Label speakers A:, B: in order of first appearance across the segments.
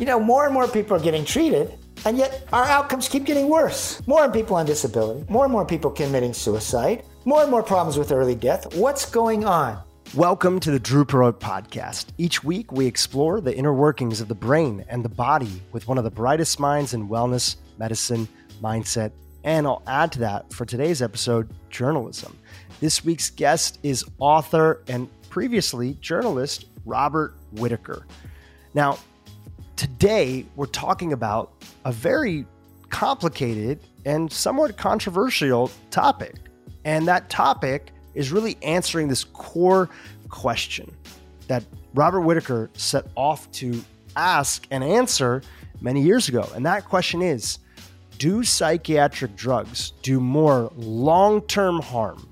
A: More and more people are getting treated, and yet our outcomes keep getting worse. More people on disability, more and more people committing suicide, more and more problems with early death. What's going on?
B: Welcome to the Drew Perot Podcast. Each week, we explore the inner workings of the brain and the body with one of the brightest minds in wellness, medicine, mindset, and I'll add to that for today's episode, journalism. This week's guest is author and previously journalist Robert Whitaker. Now, today we're talking about a very complicated and somewhat controversial topic. And that topic is really answering this core question that Robert Whitaker set off to ask and answer many years ago. And that question is, do psychiatric drugs do more long-term harm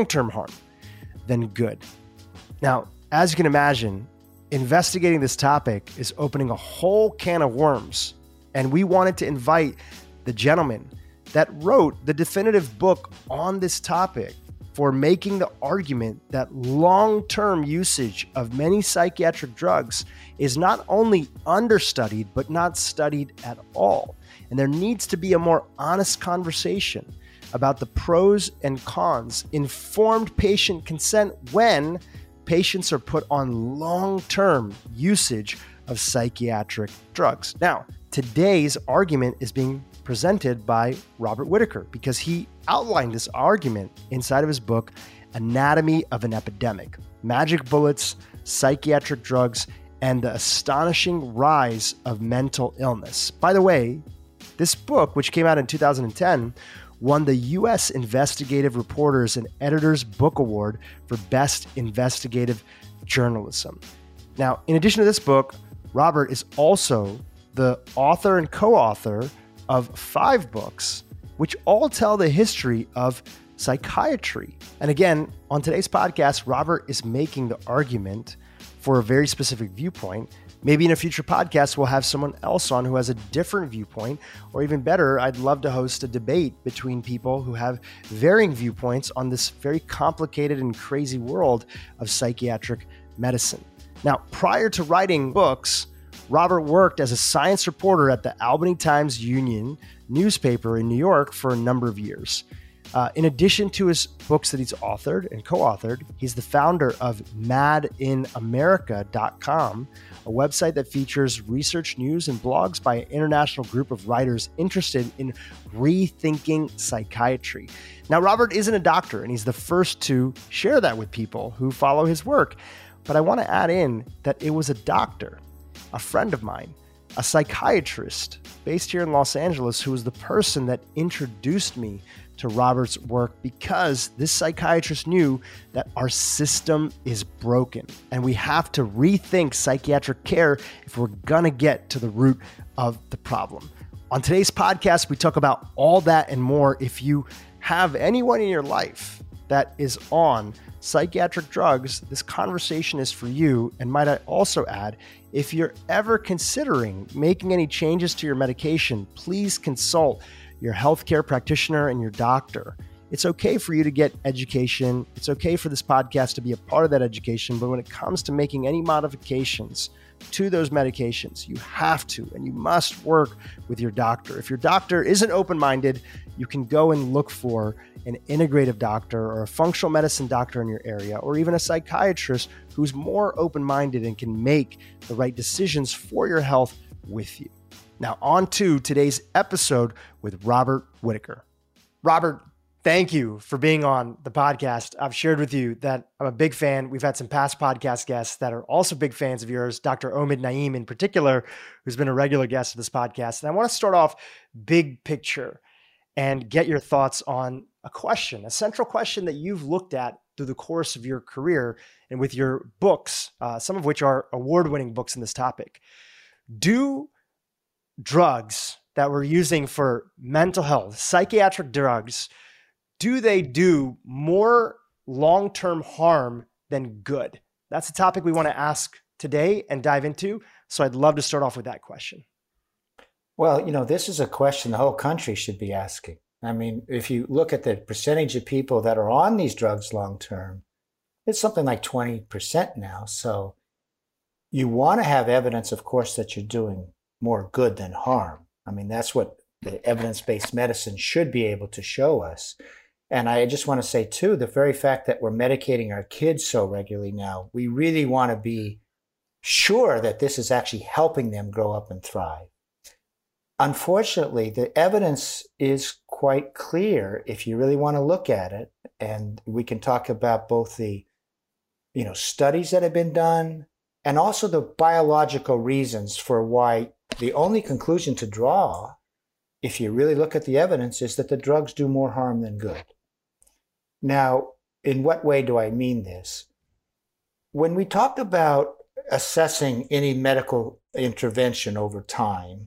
B: than good? Now, as you can imagine, investigating this topic is opening a whole can of worms. And we wanted to invite the gentleman that wrote the definitive book on this topic for making the argument that long-term usage of many psychiatric drugs is not only understudied, but not studied at all. And there needs to be a more honest conversation about the pros and cons, informed patient consent when patients are put on long-term usage of psychiatric drugs. Now, today's argument is being presented by Robert Whitaker because he outlined this argument inside of his book, Anatomy of an Epidemic: Magic Bullets, Psychiatric Drugs, and the Astonishing Rise of Mental Illness. By the way, this book, which came out in 2010, won the U.S. Investigative Reporters and Editors Book Award for Best Investigative Journalism. Now, in addition to this book, Robert is also the author and co-author of 5 books, which all tell the history of psychiatry. And again, on today's podcast, Robert is making the argument for a very specific viewpoint. Maybe in a future podcast, we'll have someone else on who has a different viewpoint, or even better, I'd love to host a debate between people who have varying viewpoints on this very complicated and crazy world of psychiatric medicine. Now, prior to writing books, Robert worked as a science reporter at the Albany Times-Union newspaper in New York for a number of years. In addition to his books that he's authored and co-authored, he's the founder of madinamerica.com, a website that features research, news, and blogs by an international group of writers interested in rethinking psychiatry. Now, Robert isn't a doctor, and he's the first to share that with people who follow his work. But I want to add in that it was a doctor, a friend of mine, a psychiatrist based here in Los Angeles, who was the person that introduced me to Robert's work, because this psychiatrist knew that our system is broken and we have to rethink psychiatric care if we're gonna get to the root of the problem. On today's podcast, we talk about all that and more. If you have anyone in your life that is on psychiatric drugs, this conversation is for you. And might I also add, if you're ever considering making any changes to your medication, please consult your healthcare practitioner and your doctor. It's okay for you to get education. It's okay for this podcast to be a part of that education. But when it comes to making any modifications to those medications, you have to and you must work with your doctor. If your doctor isn't open-minded, you can go and look for an integrative doctor or a functional medicine doctor in your area, or even a psychiatrist who's more open-minded and can make the right decisions for your health with you. Now, on to today's episode with Robert Whitaker. Robert, thank you for being on the podcast. I've shared with you that I'm a big fan. We've had some past podcast guests that are also big fans of yours, Dr. Omid Naeem in particular, who's been a regular guest of this podcast. And I want to start off big picture and get your thoughts on a question, a central question that you've looked at through the course of your career and with your books, some of which are award-winning books in this topic. Do drugs that we're using for mental health, psychiatric drugs, do they do more long-term harm than good? That's the topic we want to ask today and dive into. So I'd love to start off with that question.
A: Well, this is a question the whole country should be asking. I mean, if you look at the percentage of people that are on these drugs long-term, it's something like 20% now. So you want to have evidence, of course, that you're doing more good than harm. I mean, that's what the evidence-based medicine should be able to show us. And I just want to say, too, the very fact that we're medicating our kids so regularly now, we really want to be sure that this is actually helping them grow up and thrive. Unfortunately, the evidence is quite clear if you really want to look at it. And we can talk about both the studies that have been done and also the biological reasons for why the only conclusion to draw, if you really look at the evidence, is that the drugs do more harm than good. Now, in what way do I mean this? When we talk about assessing any medical intervention over time,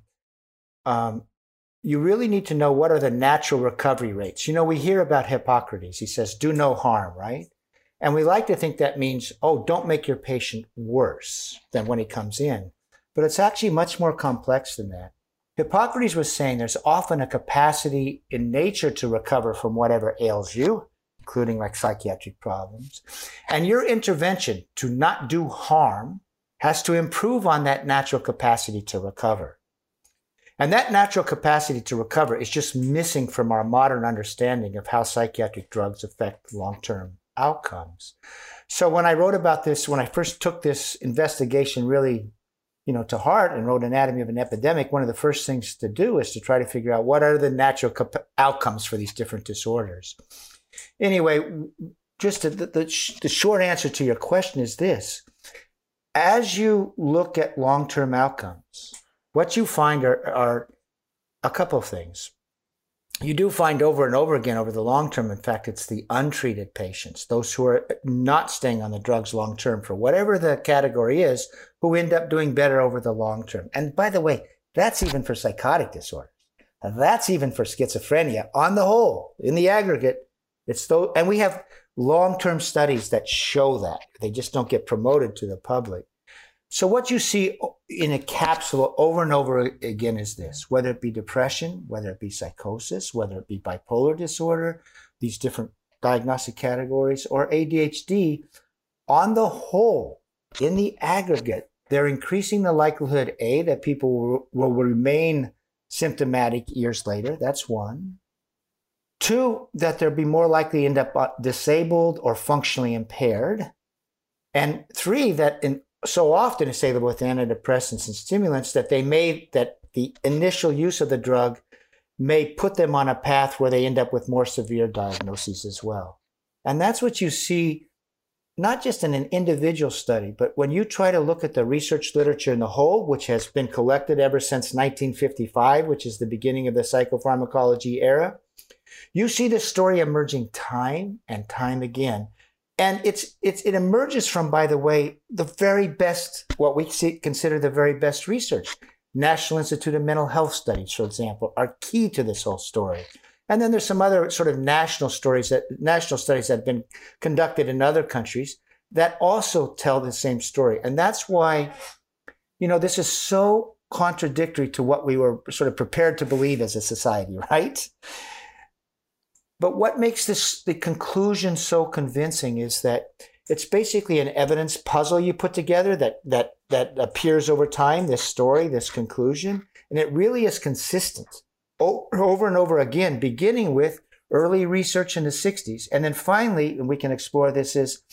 A: you really need to know what are the natural recovery rates. We hear about Hippocrates. He says, do no harm, right? And we like to think that means, don't make your patient worse than when he comes in. But it's actually much more complex than that. Hippocrates was saying there's often a capacity in nature to recover from whatever ails you, including like psychiatric problems. And your intervention to not do harm has to improve on that natural capacity to recover. And that natural capacity to recover is just missing from our modern understanding of how psychiatric drugs affect long-term outcomes. So when I wrote about this, when I first took this investigation really, to heart and wrote Anatomy of an Epidemic, one of the first things to do is to try to figure out what are the natural outcomes for these different disorders. Anyway, just the short answer to your question is this. As you look at long-term outcomes, what you find are a couple of things. You do find over and over again over the long term, in fact, it's the untreated patients, those who are not staying on the drugs long term for whatever the category is, who end up doing better over the long term. And by the way, that's even for psychotic disorders. And that's even for schizophrenia. On the whole, in the aggregate, and we have long-term studies that show that. They just don't get promoted to the public. So what you see in a capsule over and over again is this, whether it be depression, whether it be psychosis, whether it be bipolar disorder, these different diagnostic categories, or ADHD, on the whole, in the aggregate, they're increasing the likelihood, A, that people will remain symptomatic years later. That's one. Two, that they'll be more likely to end up disabled or functionally impaired. And three, that so often it's stable with antidepressants and stimulants that the initial use of the drug may put them on a path where they end up with more severe diagnoses as well. And that's what you see, not just in an individual study, but when you try to look at the research literature in the whole, which has been collected ever since 1955, which is the beginning of the psychopharmacology era, you see this story emerging time and time again. And it emerges from, by the way, the very best, what we consider the very best research. National Institute of Mental Health Studies, for example, are key to this whole story. And then there's some other sort of national studies that have been conducted in other countries that also tell the same story. And that's why, this is so contradictory to what we were sort of prepared to believe as a society, right? But what makes the conclusion so convincing is that it's basically an evidence puzzle you put together that appears over time, this story, this conclusion, and it really is consistent over and over again, beginning with early research in the 60s. And then finally, and we can explore this,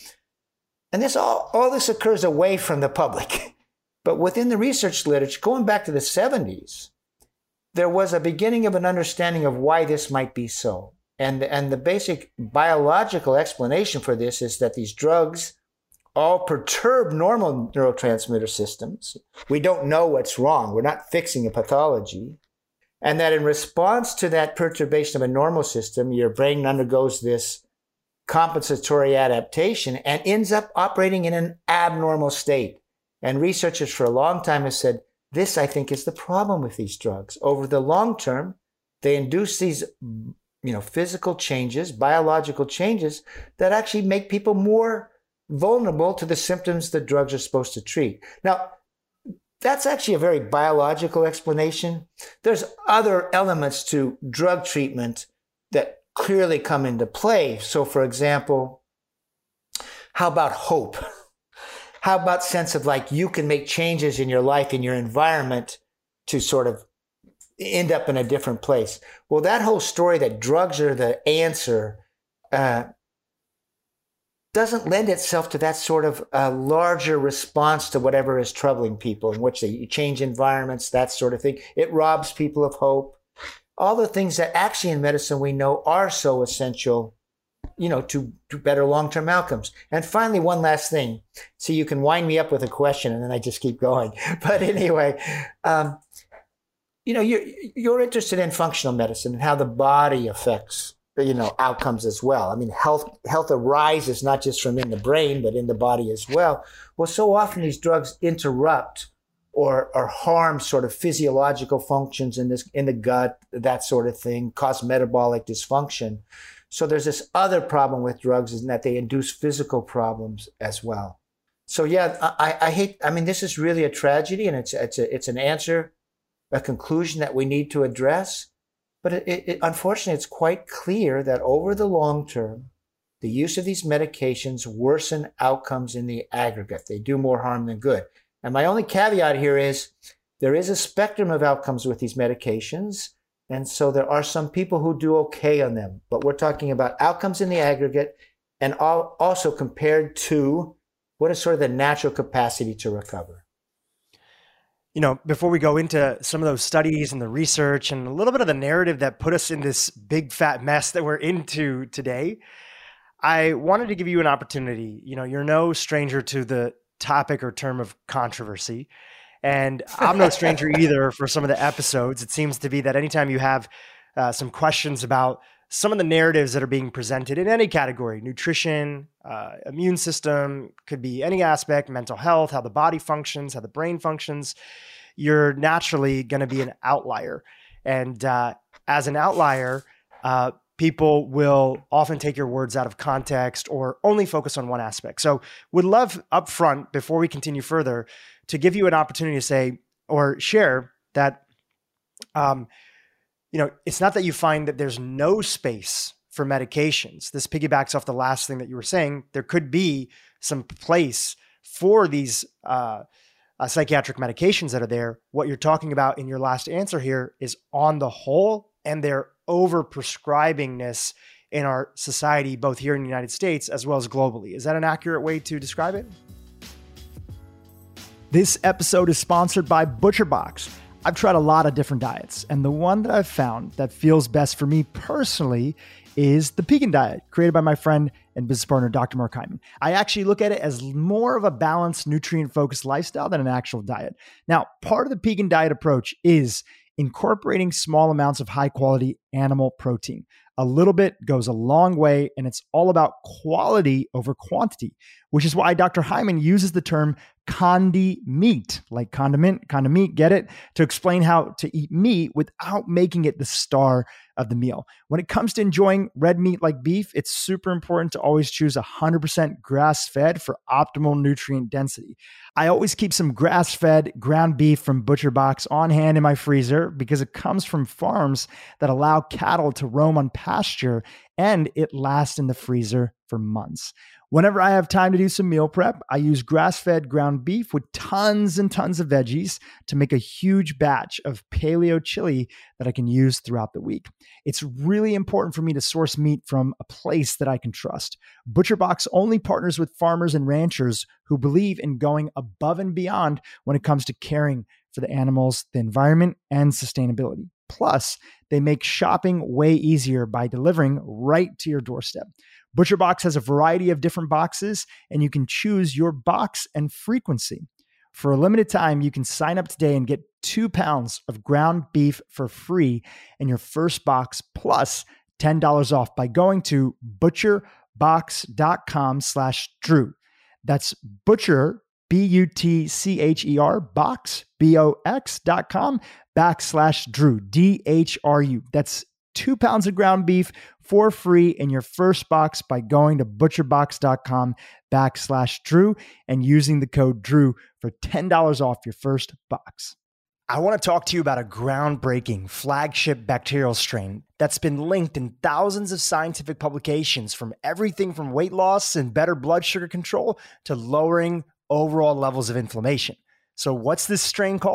A: all this occurs away from the public. But within the research literature, going back to the 70s, there was a beginning of an understanding of why this might be so. And the basic biological explanation for this is that these drugs all perturb normal neurotransmitter systems. We don't know what's wrong. We're not fixing a pathology. And that in response to that perturbation of a normal system, your brain undergoes this compensatory adaptation and ends up operating in an abnormal state. And researchers for a long time have said, this, I think, is the problem with these drugs. Over the long term, they induce these physical changes, biological changes that actually make people more vulnerable to the symptoms the drugs are supposed to treat. Now, that's actually a very biological explanation. There's other elements to drug treatment that clearly come into play. So, for example, how about hope? How about sense of like you can make changes in your life, in your environment to sort of end up in a different place. Well, that whole story that drugs are the answer doesn't lend itself to that sort of larger response to whatever is troubling people, in which they change environments, that sort of thing. It robs people of hope. All the things that actually in medicine we know are so essential, to better long-term outcomes. And finally, one last thing. So you can wind me up with a question and then I just keep going. But anyway, you're interested in functional medicine and how the body affects, outcomes as well. I mean, health arises not just from in the brain, but in the body as well. Well, so often these drugs interrupt or harm sort of physiological functions in the gut, that sort of thing, cause metabolic dysfunction. So there's this other problem with drugs, is that they induce physical problems as well. So yeah, this is really a tragedy, and it's an answer, a conclusion that we need to address. But unfortunately, it's quite clear that over the long term, the use of these medications worsen outcomes in the aggregate. They do more harm than good. And my only caveat here is there is a spectrum of outcomes with these medications. And so there are some people who do okay on them. But we're talking about outcomes in the aggregate, and also compared to what is sort of the natural capacity to recover.
B: Before we go into some of those studies and the research and a little bit of the narrative that put us in this big fat mess that we're into today, I wanted to give you an opportunity. You're no stranger to the topic or term of controversy, and I'm no stranger either for some of the episodes. It seems to be that anytime you have some questions about some of the narratives that are being presented in any category, nutrition, immune system, could be any aspect, mental health, how the body functions, how the brain functions, you're naturally going to be an outlier. And as an outlier, people will often take your words out of context or only focus on one aspect. So would love up front, before we continue further, to give you an opportunity to say or share that, it's not that you find that there's no space for medications. This piggybacks off the last thing that you were saying. There could be some place for these psychiatric medications that are there. What you're talking about in your last answer here is on the whole, and their over-prescribingness in our society, both here in the United States as well as globally. Is that an accurate way to describe it?
C: This episode is sponsored by ButcherBox. I've tried a lot of different diets, and the one that I've found that feels best for me personally is the Pegan diet, created by my friend and business partner, Dr. Mark Hyman. I actually look at it as more of a balanced, nutrient-focused lifestyle than an actual diet. Now, part of the Pegan diet approach is incorporating small amounts of high-quality animal protein. A little bit goes a long way, and it's all about quality over quantity, which is why Dr. Hyman uses the term condi meat, like condiment, kind of meat, get it? To explain how to eat meat without making it the star of the meal. When it comes to enjoying red meat like beef, it's super important to always choose 100% grass-fed for optimal nutrient density. I always keep some grass-fed ground beef from ButcherBox on hand in my freezer because it comes from farms that allow cattle to roam on pasture, and it lasts in the freezer for months. Whenever I have time to do some meal prep, I use grass-fed ground beef with tons and tons of veggies to make a huge batch of paleo chili that I can use throughout the week. It's really important for me to source meat from a place that I can trust. ButcherBox only partners with farmers and ranchers who believe in going above and beyond when it comes to caring for the animals, the environment, and sustainability. Plus, they make shopping way easier by delivering right to your doorstep. ButcherBox has a variety of different boxes, and you can choose your box and frequency. For a limited time, you can sign up today and get 2 pounds of ground beef for free and your first box plus $10 off by going to butcherbox.com/Drew. That's butcher, BUTCHER, box, BOX.com/Drew, DHRU. That's 2 pounds of ground beef for free in your first box by going to butcherbox.com/Drew and using the code Drew for $10 off your first box.
B: I want to talk to you about a groundbreaking flagship bacterial strain that's been linked in thousands of scientific publications, from everything from weight loss and better blood sugar control to lowering overall levels of inflammation. So what's this strain called?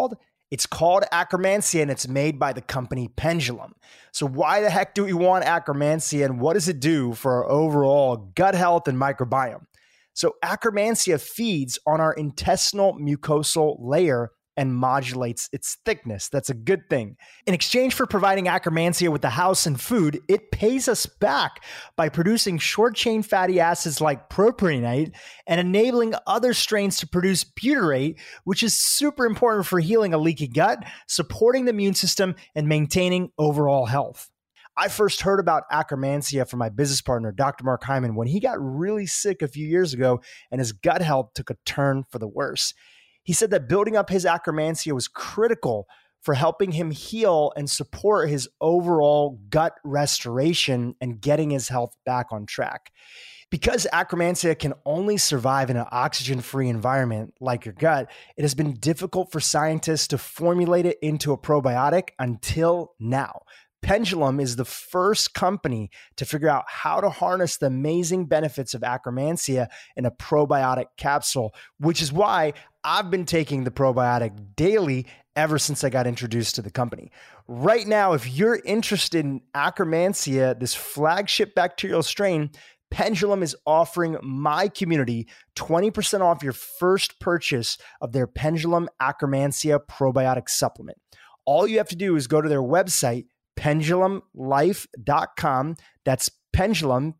C: It's called Akkermansia, and it's made by the company Pendulum. So why the heck do we want Akkermansia, and what does it do for our overall gut health and microbiome? So Akkermansia feeds on our intestinal mucosal layer and modulates its thickness. That's a good thing. In exchange for providing Akkermansia with the house and food, it pays us back by producing short-chain fatty acids like propionate and enabling other strains to produce butyrate, which is super important for healing a leaky gut, supporting the immune system, and maintaining overall health. I first heard about Akkermansia from my business partner, Dr. Mark Hyman, when he got really sick a few years ago and his gut health took a turn for the worse. He said that building up his Akkermansia was critical for helping him heal and support his overall gut restoration and getting his health back on track. Because Akkermansia can only survive in an oxygen-free environment like your gut, it has been difficult for scientists to formulate it into a probiotic until now. Pendulum is the first company to figure out how to harness the amazing benefits of Akkermansia in a probiotic capsule, which is why I've been taking the probiotic daily ever since I got introduced to the company. Right now, if you're interested in Akkermansia, this flagship bacterial strain, Pendulum is offering my community 20% off your first purchase of their Pendulum Akkermansia probiotic supplement. All you have to do is go to their website, pendulumlife.com. That's Pendulum,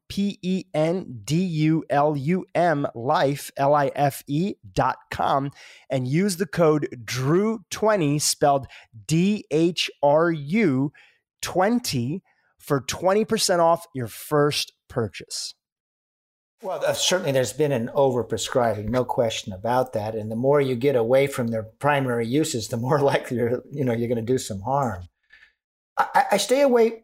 C: Pendulum, life, life.com, and use the code DREW20, spelled DHRU 20, for 20% off your first purchase.
A: Well, certainly there's been an overprescribing, no question about that. And the more you get away from their primary uses, the more likely you're going to do some harm. I stay away.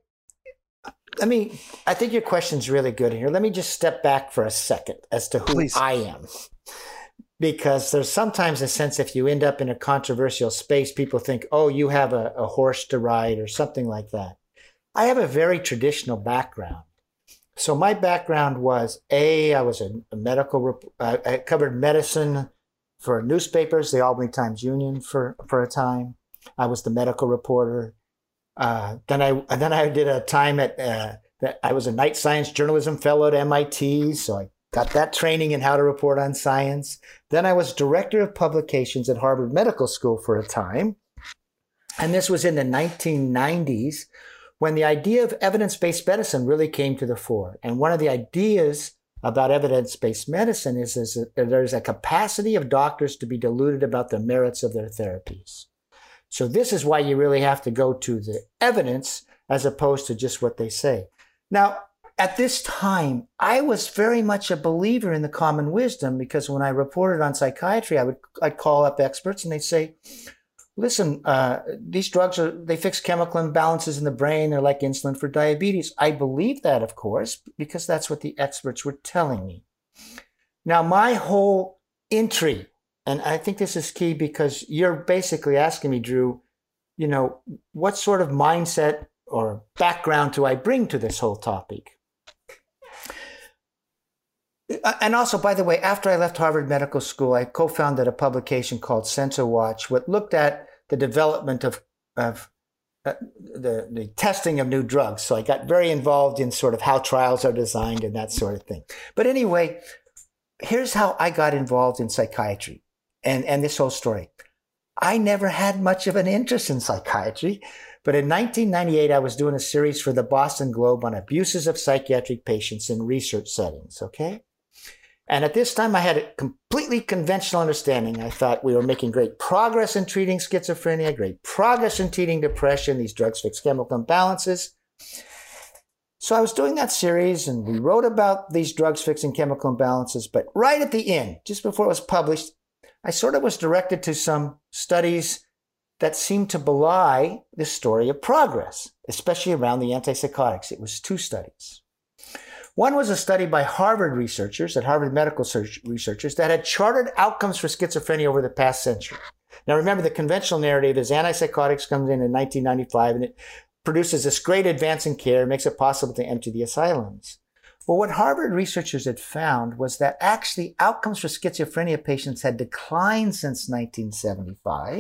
A: I think your question's really good here. Let me just step back for a second as to who Please. I am. Because there's sometimes a sense if you end up in a controversial space, people think, oh, you have a horse to ride or something like that. I have a very traditional background. So my background was, I was a medical, I covered medicine for newspapers, the Albany Times Union for a time. I was the medical reporter. Then I did a time I was a night science journalism fellow at MIT, so I got that training in how to report on science. Then I was director of publications at Harvard Medical School for a time. And this was in the 1990s when the idea of evidence-based medicine really came to the fore. And one of the ideas about evidence-based medicine is that there's a capacity of doctors to be deluded about the merits of their therapies. So this is why you really have to go to the evidence as opposed to just what they say. Now, at this time, I was very much a believer in the common wisdom because when I reported on psychiatry, I'd call up experts and they'd say, listen, these drugs they fix chemical imbalances in the brain. They're like insulin for diabetes. I believe that, of course, because that's what the experts were telling me. Now, my whole entry, and I think this is key because you're basically asking me, Drew, what sort of mindset or background do I bring to this whole topic? And also, by the way, after I left Harvard Medical School, I co-founded a publication called SensoWatch, what looked at the development of the testing of new drugs. So I got very involved in sort of how trials are designed and that sort of thing. But anyway, here's how I got involved in psychiatry and this whole story. I never had much of an interest in psychiatry, but in 1998, I was doing a series for the Boston Globe on abuses of psychiatric patients in research settings, okay? And at this time, I had a completely conventional understanding. I thought we were making great progress in treating schizophrenia, great progress in treating depression. These drugs fix chemical imbalances. So I was doing that series, and we wrote about these drugs fixing chemical imbalances. But right at the end, just before it was published, I sort of was directed to some studies that seemed to belie this story of progress, especially around the antipsychotics. It was 2 studies. One was a study by Harvard researchers, at Harvard Medical researchers, that had charted outcomes for schizophrenia over the past century. Now remember, the conventional narrative is antipsychotics comes in 1995 and it produces this great advance in care, makes it possible to empty the asylums. Well, what Harvard researchers had found was that actually outcomes for schizophrenia patients had declined since 1975.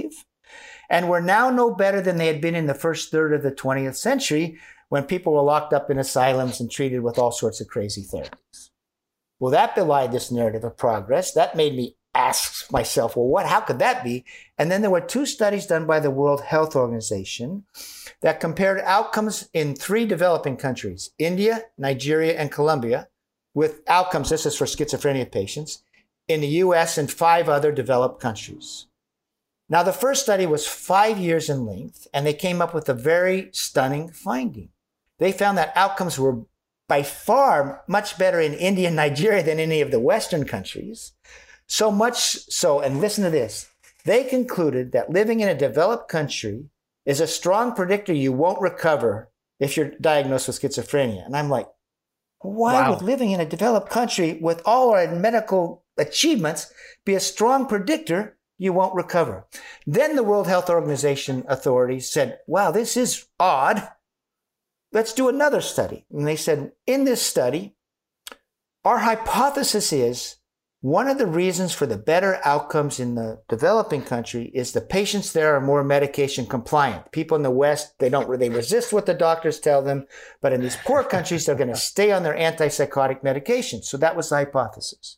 A: And were now no better than they had been in the first third of the 20th century when people were locked up in asylums and treated with all sorts of crazy therapies. Well, that belied this narrative of progress. That made me ask myself, well, how could that be? And then there were 2 studies done by the World Health Organization that compared outcomes in 3 developing countries, India, Nigeria, and Colombia, with outcomes, this is for schizophrenia patients, in the US and 5 other developed countries. Now, the first study was 5 years in length, and they came up with a very stunning finding. They found that outcomes were by far much better in India and Nigeria than any of the Western countries. So much so, and listen to this, they concluded that living in a developed country is a strong predictor you won't recover if you're diagnosed with schizophrenia. And I'm like, why would living in a developed country with all our medical achievements be a strong predictor you won't recover? Then the World Health Organization authorities said, wow, this is odd. Let's do another study. And they said, in this study, our hypothesis is one of the reasons for the better outcomes in the developing country is the patients there are more medication compliant. People in the West, they resist what the doctors tell them. But in these poor countries, they're going to stay on their antipsychotic medications. So that was the hypothesis.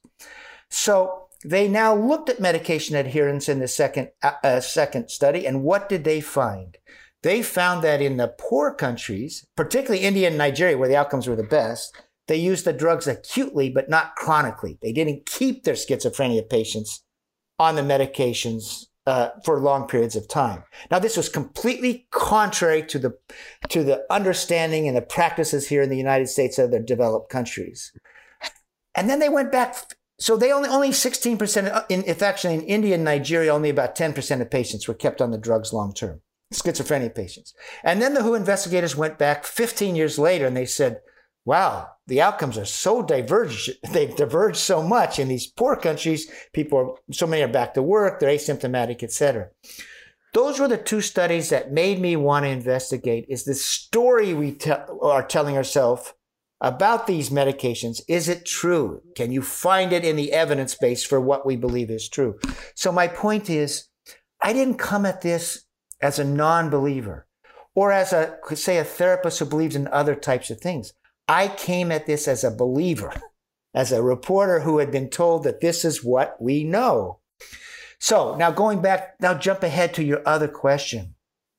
A: So they now looked at medication adherence in the second study. And what did they find? They found that in the poor countries, particularly India and Nigeria, where the outcomes were the best, they used the drugs acutely, but not chronically. They didn't keep their schizophrenia patients on the medications for long periods of time. Now, this was completely contrary to the understanding and the practices here in the United States of the developed countries. And then they went back. So they only 16%, in India and Nigeria, only about 10% of patients were kept on the drugs long term, schizophrenia patients. And then the WHO investigators went back 15 years later and they said, wow, the outcomes are so diverged. They've diverged so much in these poor countries. So many are back to work, they're asymptomatic, et cetera. Those were the 2 studies that made me want to investigate. Is the story we are telling ourselves about these medications, is it true? Can you find it in the evidence base for what we believe is true? So my point is, I didn't come at this as a non-believer or as a therapist who believes in other types of things. I came at this as a believer, as a reporter who had been told that this is what we know. So now jump ahead to your other question.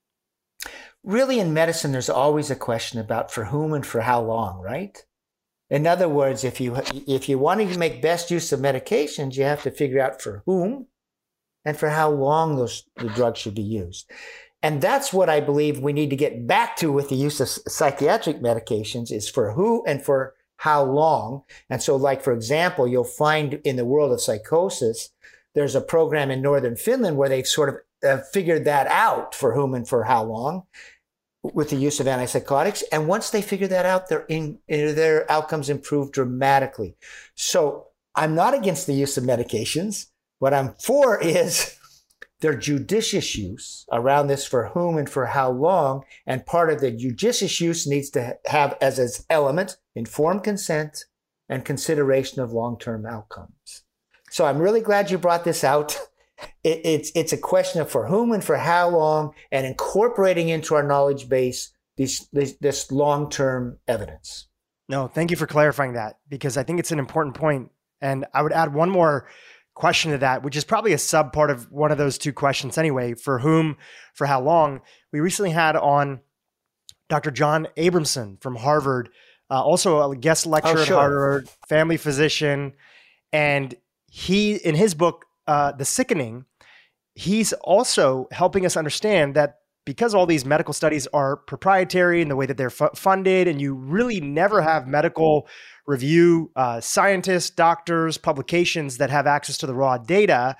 A: Really, in medicine, there's always a question about for whom and for how long, right? In other words, if you want to make best use of medications, you have to figure out for whom and for how long the drugs should be used. And that's what I believe we need to get back to with the use of psychiatric medications, is for who and for how long. And so, like, for example, you'll find in the world of psychosis, there's a program in northern Finland where they've sort of figured that out, for whom and for how long, with the use of antipsychotics. And once they figure that out, their outcomes improve dramatically. So I'm not against the use of medications. What I'm for is their judicious use around this for whom and for how long. And part of the judicious use needs to have as its element informed consent and consideration of long-term outcomes. So I'm really glad you brought this out. It's a question of for whom and for how long, and incorporating into our knowledge base this long-term evidence.
B: No, thank you for clarifying that, because I think it's an important point. And I would add one more question to that, which is probably a sub part of one of those 2 questions anyway. For whom, for how long? We recently had on Dr. John Abramson from Harvard, also a guest lecturer at Harvard, family physician. And he, in his book, The Sickening, he's also helping us understand that because all these medical studies are proprietary in the way that they're funded, and you really never have medical review scientists, doctors, publications that have access to the raw data,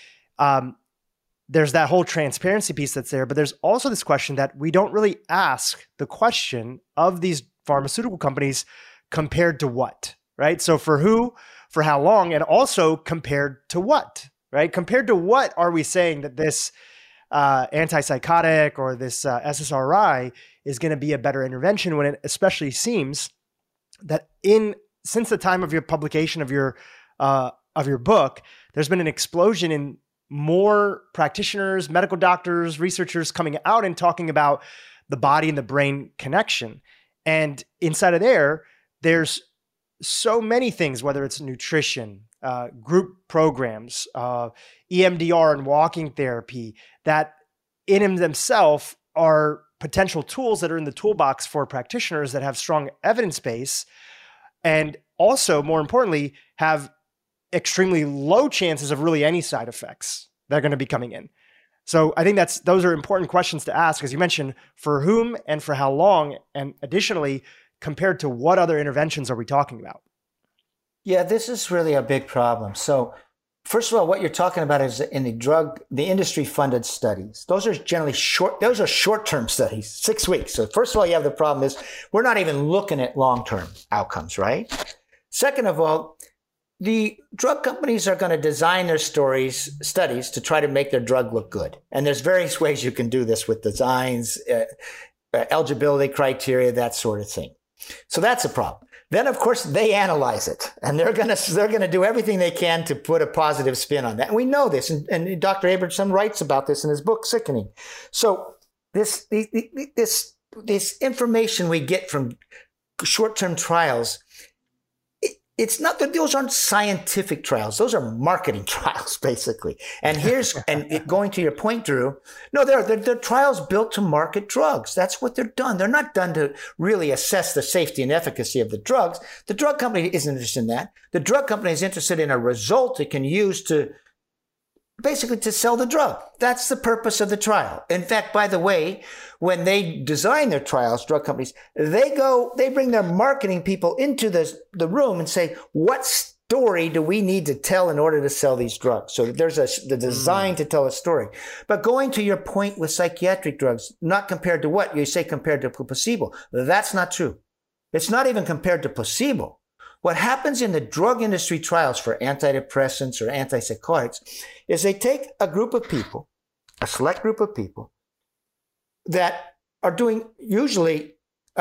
B: there's that whole transparency piece that's there. But there's also this question that we don't really ask the question of these pharmaceutical companies compared to what, right? So for who, for how long, and also compared to what, right? Compared to what are we saying that this antipsychotic or this SSRI is going to be a better intervention, when it especially seems that since the time of your publication of your book, there's been an explosion in more practitioners, medical doctors, researchers coming out and talking about the body and the brain connection. And inside of there's so many things, whether it's nutrition, group programs, EMDR and walking therapy, that in and themselves are potential tools that are in the toolbox for practitioners that have strong evidence base, and also, more importantly, have extremely low chances of really any side effects that are going to be coming in. So I think those are important questions to ask, as you mentioned, for whom and for how long, and additionally, compared to what other interventions are we talking about?
A: Yeah, this is really a big problem. So first of all, what you're talking about is in the industry funded studies. Those are generally short-term studies, 6 weeks. So first of all, you have the problem is we're not even looking at long-term outcomes, right? Second of all, the drug companies are going to design their studies to try to make their drug look good. And there's various ways you can do this with designs, eligibility criteria, that sort of thing. So that's a problem. Then, of course, they analyze it, and they're going to do everything they can to put a positive spin on that. And we know this, and Dr. Abramson writes about this in his book, Sickening. So this information we get from short-term trials, it's not that those aren't scientific trials. Those are marketing trials, basically. And going to your point, Drew, no, they're trials built to market drugs. That's what they're done. They're not done to really assess the safety and efficacy of the drugs. The drug company isn't interested in that. The drug company is interested in a result it can use to sell the drug. That's the purpose of the trial. In fact, by the way, when they design their trials, drug companies, they bring their marketing people into the room and say, what story do we need to tell in order to sell these drugs? So there's the design to tell a story. But going to your point with psychiatric drugs, not compared to what? You say compared to placebo. That's not true. It's not even compared to placebo. What happens in the drug industry trials for antidepressants or antipsychotics is they take a select group of people that are doing usually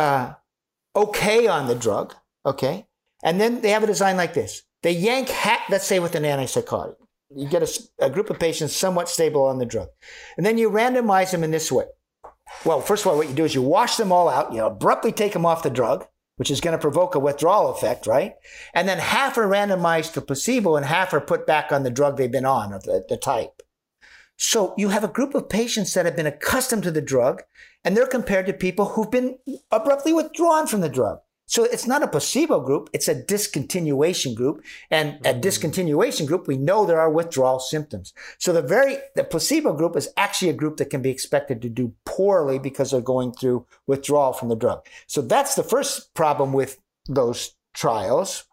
A: okay on the drug, okay? And then they have a design like this. They yank let's say with an antipsychotic. You get a group of patients somewhat stable on the drug. And then you randomize them in this way. Well, first of all, what you do is you wash them all out. You abruptly take them off the drug, which is going to provoke a withdrawal effect, right? And then half are randomized to placebo and half are put back on the drug they've been on, or the type. So you have a group of patients that have been accustomed to the drug, and they're compared to people who've been abruptly withdrawn from the drug. So it's not a placebo group, it's a discontinuation group. And a discontinuation group, we know there are withdrawal symptoms. So the placebo group is actually a group that can be expected to do poorly because they're going through withdrawal from the drug. So that's the first problem with those trials.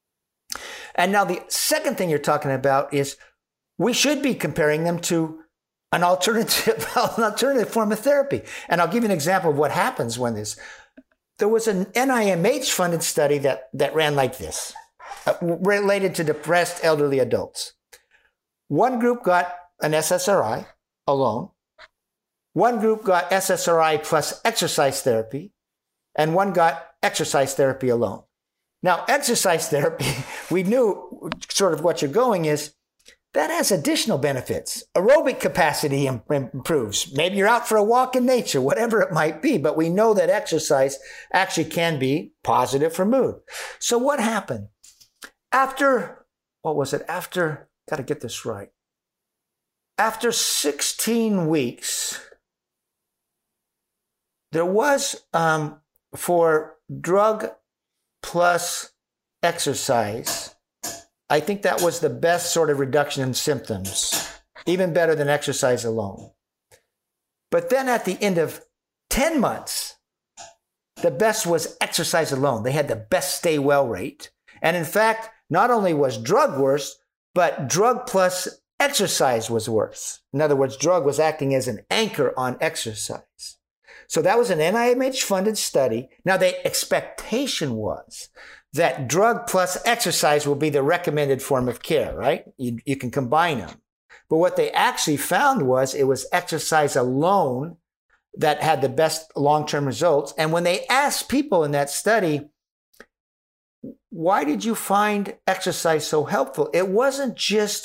A: And now the second thing you're talking about is we should be comparing them to an alternative form of therapy. And I'll give you an example of what happens when there was an NIMH-funded study that ran like this, related to depressed elderly adults. One group got an SSRI alone. One group got SSRI plus exercise therapy, and one got exercise therapy alone. Now, exercise therapy, we knew sort of what you're going is, that has additional benefits. Aerobic capacity improves. Maybe you're out for a walk in nature, whatever it might be. But we know that exercise actually can be positive for mood. So what happened? Got to get this right. After 16 weeks, there was, for drug plus exercise, I think that was the best sort of reduction in symptoms, even better than exercise alone. But then at the end of 10 months, the best was exercise alone. They had the best stay well rate. And in fact, not only was drug worse, but drug plus exercise was worse. In other words, drug was acting as an anchor on exercise. So that was an NIMH-funded study. Now, the expectation was that drug plus exercise will be the recommended form of care, right? You can combine them. But what they actually found was it was exercise alone that had the best long-term results. And when they asked people in that study, why did you find exercise so helpful? It wasn't just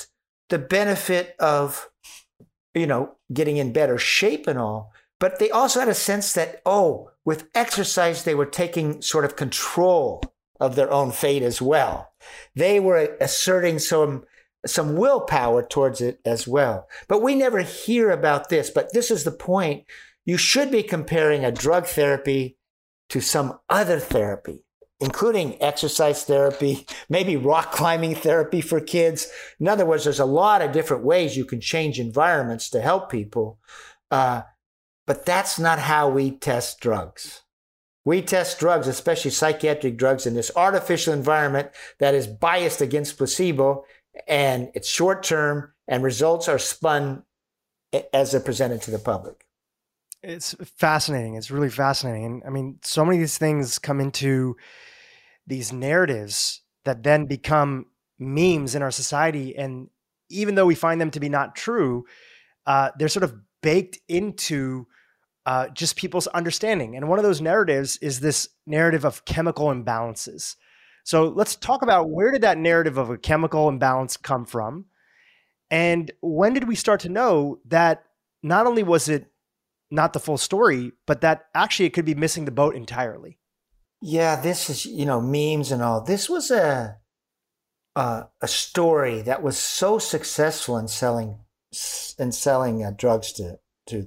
A: the benefit of, getting in better shape and all, but they also had a sense that, with exercise, they were taking sort of control of their own fate as well. They were asserting some willpower towards it as well. But we never hear about this. But this is the point. You should be comparing a drug therapy to some other therapy, including exercise therapy, maybe rock climbing therapy for kids. In other words, there's a lot of different ways you can change environments to help people. But that's not how we test drugs. We test drugs, especially psychiatric drugs, in this artificial environment that is biased against placebo, and it's short term, and results are spun as they're presented to the public.
B: It's fascinating. It's really fascinating. And I mean, so many of these things come into these narratives that then become memes in our society. And even though we find them to be not true, they're sort of baked into just people's understanding. And one of those narratives is this narrative of chemical imbalances. So let's talk about, where did that narrative of a chemical imbalance come from? And when did we start to know that not only was it not the full story, but that actually it could be missing the boat entirely?
A: Yeah, this is, memes and all. This was a story that was so successful in selling drugs to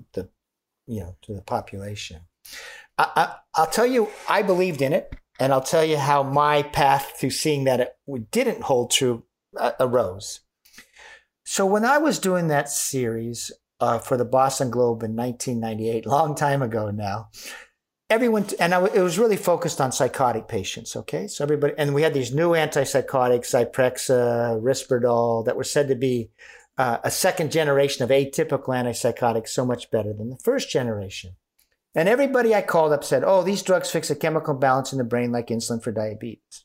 A: the population. I'll tell you, I believed in it, and I'll tell you how my path to seeing that it didn't hold true arose. So when I was doing that series for the Boston Globe in 1998, long time ago now, it was really focused on psychotic patients. Okay, so everybody, and we had these new antipsychotics, Zyprexa, Risperdal, that were said to be a second generation of atypical antipsychotics, so much better than the first generation. And everybody I called up said, these drugs fix a chemical imbalance in the brain like insulin for diabetes.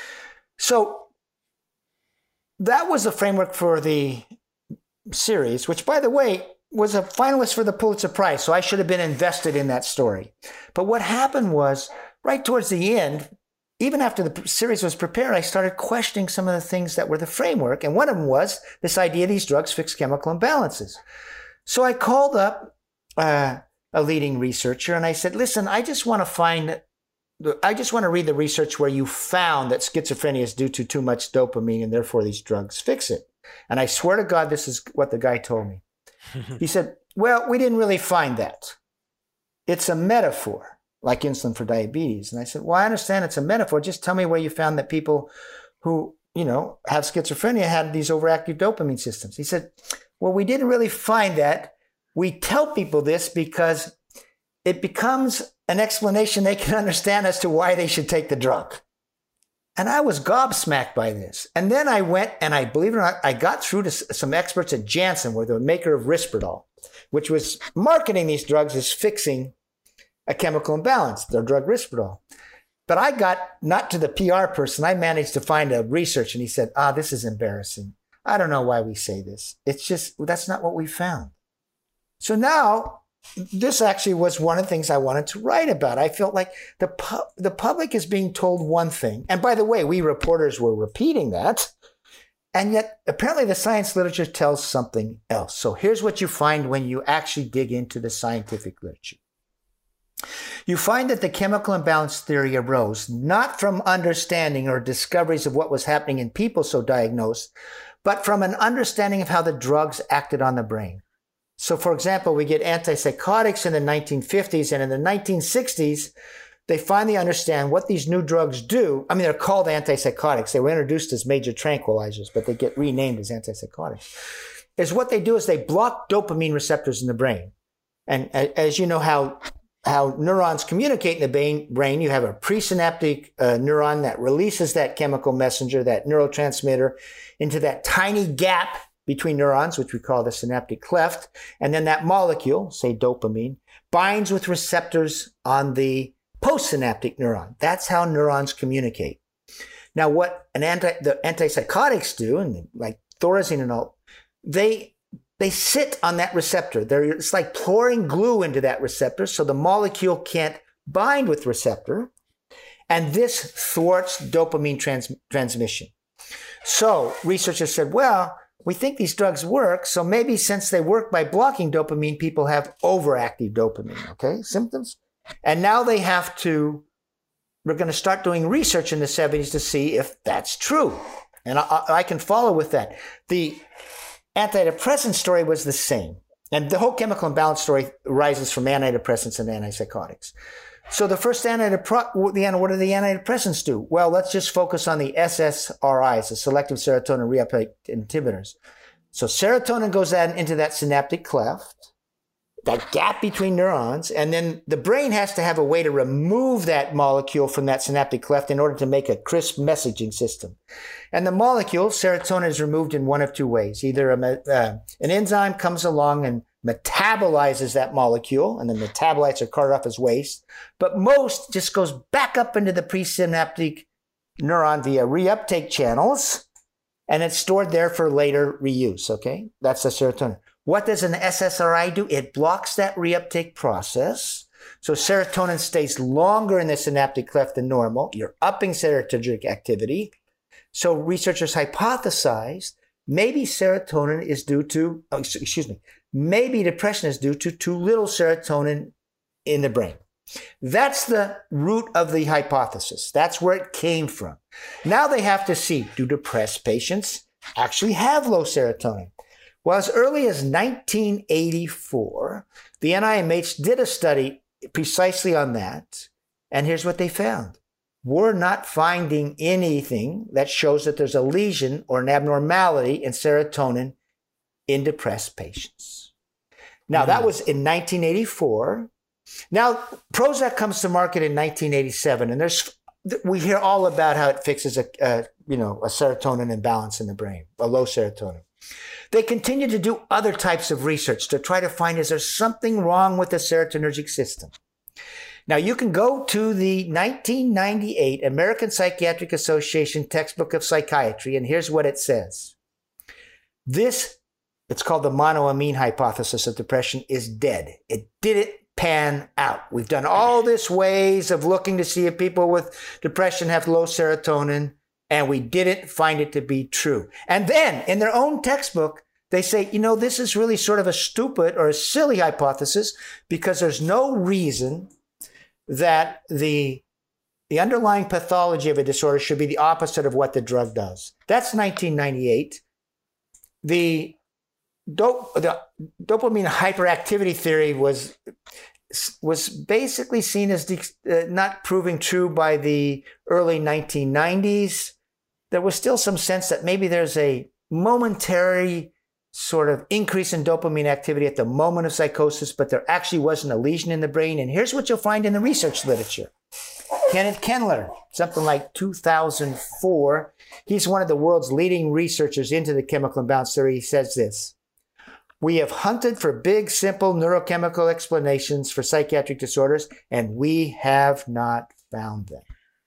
A: So that was the framework for the series, which, by the way, was a finalist for the Pulitzer Prize. So I should have been invested in that story. But what happened was, right towards the end, even after the series was prepared, I started questioning some of the things that were the framework. And one of them was this idea these drugs fix chemical imbalances. So I called up a leading researcher and I said, listen, I just want to read the research where you found that schizophrenia is due to too much dopamine and therefore these drugs fix it. And I swear to God, this is what the guy told me. He said, well, we didn't really find that. It's a metaphor, like insulin for diabetes. And I said, well, I understand it's a metaphor. Just tell me where you found that people who, have schizophrenia had these overactive dopamine systems. He said, well, we didn't really find that. We tell people this because it becomes an explanation they can understand as to why they should take the drug. And I was gobsmacked by this. And then I went and believe it or not, I got through to some experts at Janssen, where the maker of Risperdal, which was marketing these drugs as fixing a chemical imbalance, their drug Risperdal. But I got not to the PR person. I managed to find a research, and he said, this is embarrassing. I don't know why we say this. It's just, that's not what we found. So now, this actually was one of the things I wanted to write about. I felt like the public is being told one thing. And by the way, we reporters were repeating that. And yet, apparently, the science literature tells something else. So here's what you find when you actually dig into the scientific literature. You find that the chemical imbalance theory arose not from understanding or discoveries of what was happening in people so diagnosed, but from an understanding of how the drugs acted on the brain. So, for example, we get antipsychotics in the 1950s, and in the 1960s, they finally understand what these new drugs do. I mean, they're called antipsychotics. They were introduced as major tranquilizers, but they get renamed as antipsychotics. What they do is they block dopamine receptors in the brain. And as you know how neurons communicate in the brain, you have a presynaptic neuron that releases that chemical messenger, that neurotransmitter, into that tiny gap between neurons, which we call the synaptic cleft. And then that molecule, say dopamine, binds with receptors on the postsynaptic neuron. That's how neurons communicate. Now, what the antipsychotics do, and like Thorazine and all, they sit on that receptor. It's like pouring glue into that receptor, so the molecule can't bind with receptor. And this thwarts dopamine transmission. So researchers said, well, we think these drugs work, so maybe since they work by blocking dopamine, people have overactive dopamine, okay, symptoms. And now we're going to start doing research in the 70s to see if that's true. And I can follow with that. The antidepressant story was the same. And the whole chemical imbalance story arises from antidepressants and antipsychotics. So the first what do the antidepressants do? Well, let's just focus on the SSRIs, the selective serotonin reuptake inhibitors. So serotonin goes into that synaptic cleft, that gap between neurons, and then the brain has to have a way to remove that molecule from that synaptic cleft in order to make a crisp messaging system. And the molecule, serotonin, is removed in one of two ways. Either an enzyme comes along and metabolizes that molecule, and the metabolites are carted off as waste, but most just goes back up into the presynaptic neuron via reuptake channels, and it's stored there for later reuse, okay? That's the serotonin. What does an SSRI do? It blocks that reuptake process, so serotonin stays longer in the synaptic cleft than normal. You're upping serotonergic activity. So researchers hypothesized maybe serotonin is due to, maybe depression is due to too little serotonin in the brain. That's the root of the hypothesis. That's where it came from. Now they have to see, do depressed patients actually have low serotonin? Well, as early as 1984, the NIMH did a study precisely on that. And here's what they found. We're not finding anything that shows that there's a lesion or an abnormality in serotonin in depressed patients. Now, that was in 1984. Now, Prozac comes to market in 1987, and we hear all about how it fixes a serotonin imbalance in the brain, a low serotonin. They continue to do other types of research to try to find, is there something wrong with the serotonergic system? Now, you can go to the 1998 American Psychiatric Association Textbook of Psychiatry, and here's what it says. It's called the monoamine hypothesis of depression, is dead. It didn't pan out. We've done all this ways of looking to see if people with depression have low serotonin, and we didn't find it to be true. And then in their own textbook, they say, this is really sort of a stupid or a silly hypothesis because there's no reason that the underlying pathology of a disorder should be the opposite of what the drug does. That's 1998. The dopamine hyperactivity theory was basically seen as not proving true by the early 1990s. There was still some sense that maybe there's a momentary sort of increase in dopamine activity at the moment of psychosis, but there actually wasn't a lesion in the brain. And here's what you'll find in the research literature. Kenneth Kendler, something like 2004, he's one of the world's leading researchers into the chemical imbalance theory. He says this: we have hunted for big, simple neurochemical explanations for psychiatric disorders, and we have not found them.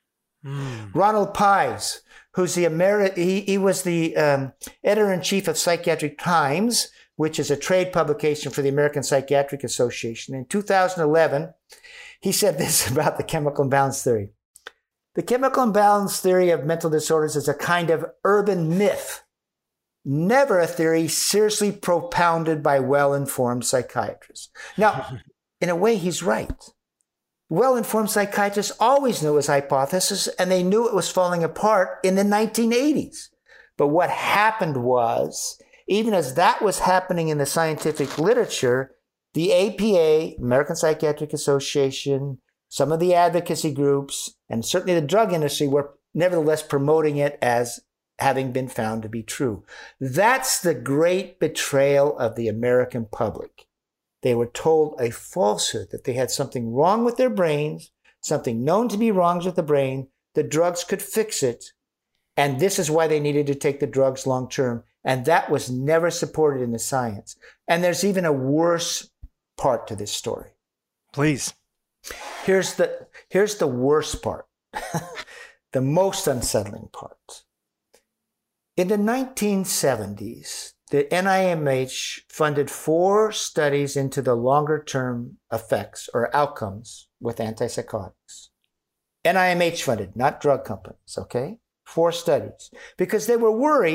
A: Ronald Pies, who's he was the editor-in-chief of Psychiatric Times, which is a trade publication for the American Psychiatric Association. In 2011, he said this about the chemical imbalance theory. The chemical imbalance theory of mental disorders is a kind of urban myth, never a theory seriously propounded by well-informed psychiatrists. Now, in a way, he's right. Well-informed psychiatrists always knew his hypothesis, and they knew it was falling apart in the 1980s. But what happened was, even as that was happening in the scientific literature, the APA, American Psychiatric Association, some of the advocacy groups, and certainly the drug industry were nevertheless promoting it as having been found to be true. That's the great betrayal of the American public. They were told a falsehood, that they had something wrong with their brains, something known to be wrong with the brain. The drugs could fix it. And this is why they needed to take the drugs long term. And that was never supported in the science. And there's even a worse part to this story.
B: Please.
A: Here's the worst part, the most unsettling part. In the 1970s, the NIMH funded 4 studies into the longer-term effects or outcomes with antipsychotics. NIMH funded, not drug companies, okay? 4 studies. Because they were worried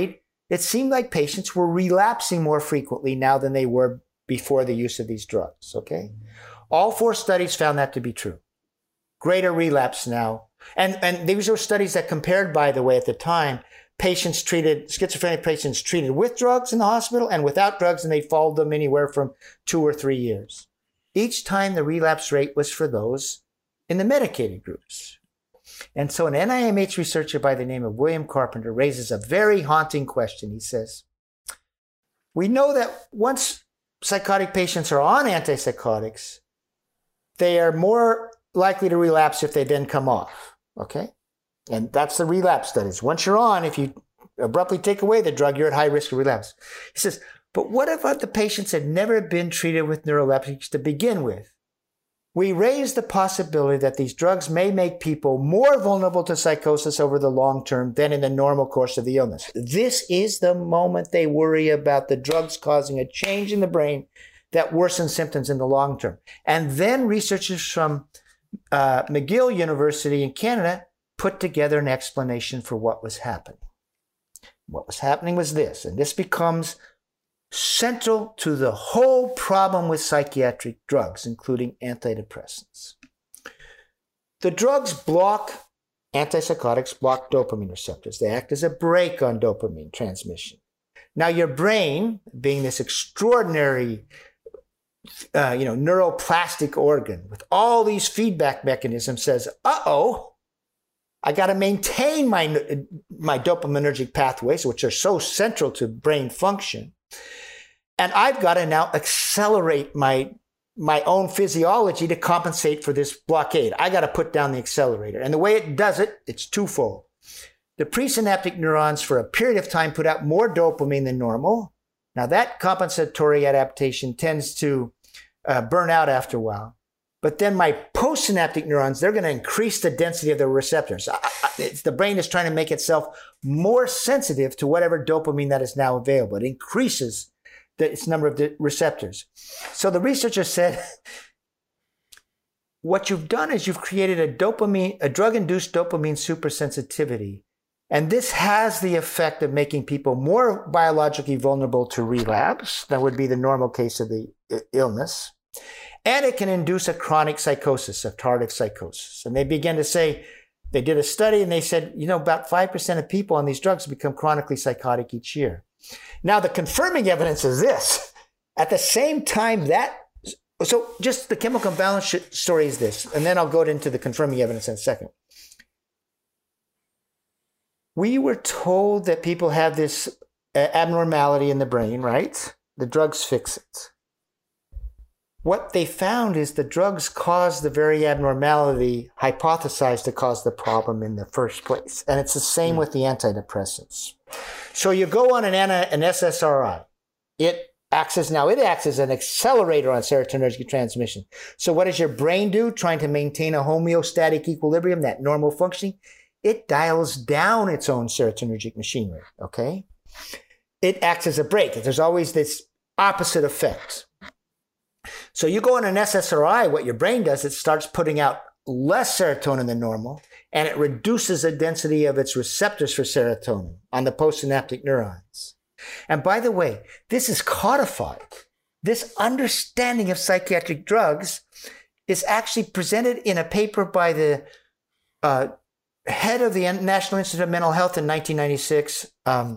A: it seemed like patients were relapsing more frequently now than they were before the use of these drugs, okay? All 4 studies found that to be true. Greater relapse now. And these were studies that compared, by the way, at the time, schizophrenic patients treated with drugs in the hospital and without drugs, and they followed them anywhere from 2 or 3 years. Each time the relapse rate was for those in the medicated groups. And so an NIMH researcher by the name of William Carpenter raises a very haunting question. He says, we know that once psychotic patients are on antipsychotics, they are more likely to relapse if they then come off, okay? And that's the relapse studies. Once you're on, if you abruptly take away the drug, you're at high risk of relapse. He says, but what if the patients had never been treated with neuroleptics to begin with? We raise the possibility that these drugs may make people more vulnerable to psychosis over the long term than in the normal course of the illness. This is the moment they worry about the drugs causing a change in the brain that worsens symptoms in the long term. And then researchers from McGill University in Canada put together an explanation for what was happening. What was happening was this, and this becomes central to the whole problem with psychiatric drugs, including antidepressants. The drugs antipsychotics block dopamine receptors. They act as a brake on dopamine transmission. Now your brain, being this extraordinary neuroplastic organ with all these feedback mechanisms, says, uh-oh, I got to maintain my dopaminergic pathways, which are so central to brain function. And I've got to now accelerate my own physiology to compensate for this blockade. I got to put down the accelerator. And the way it does it, it's twofold. The presynaptic neurons for a period of time put out more dopamine than normal. Now that compensatory adaptation tends to burn out after a while. But then my postsynaptic neurons, they're going to increase the density of the receptors. The brain is trying to make itself more sensitive to whatever dopamine that is now available. It increases its number of the receptors. So the researcher said, what you've done is you've created a drug-induced dopamine supersensitivity. And this has the effect of making people more biologically vulnerable to relapse. That would be the normal case of the illness. And it can induce a chronic psychosis, a tardive psychosis. And they began to say, they did a study and they said, about 5% of people on these drugs become chronically psychotic each year. Now, the confirming evidence is this. At the same time so just the chemical imbalance story is this, and then I'll go into the confirming evidence in a second. We were told that people have this abnormality in the brain, right? The drugs fix it. What they found is the drugs cause the very abnormality hypothesized to cause the problem in the first place. And it's the same with the antidepressants. So you go on an SSRI. It acts as an accelerator on serotonergic transmission. So what does your brain do? Trying to maintain a homeostatic equilibrium, that normal functioning, it dials down its own serotonergic machinery, okay? It acts as a brake. There's always this opposite effect. So you go on an SSRI, what your brain does, it starts putting out less serotonin than normal, and it reduces the density of its receptors for serotonin on the postsynaptic neurons. And by the way, this is codified. This understanding of psychiatric drugs is actually presented in a paper by the head of the National Institute of Mental Health in 1996,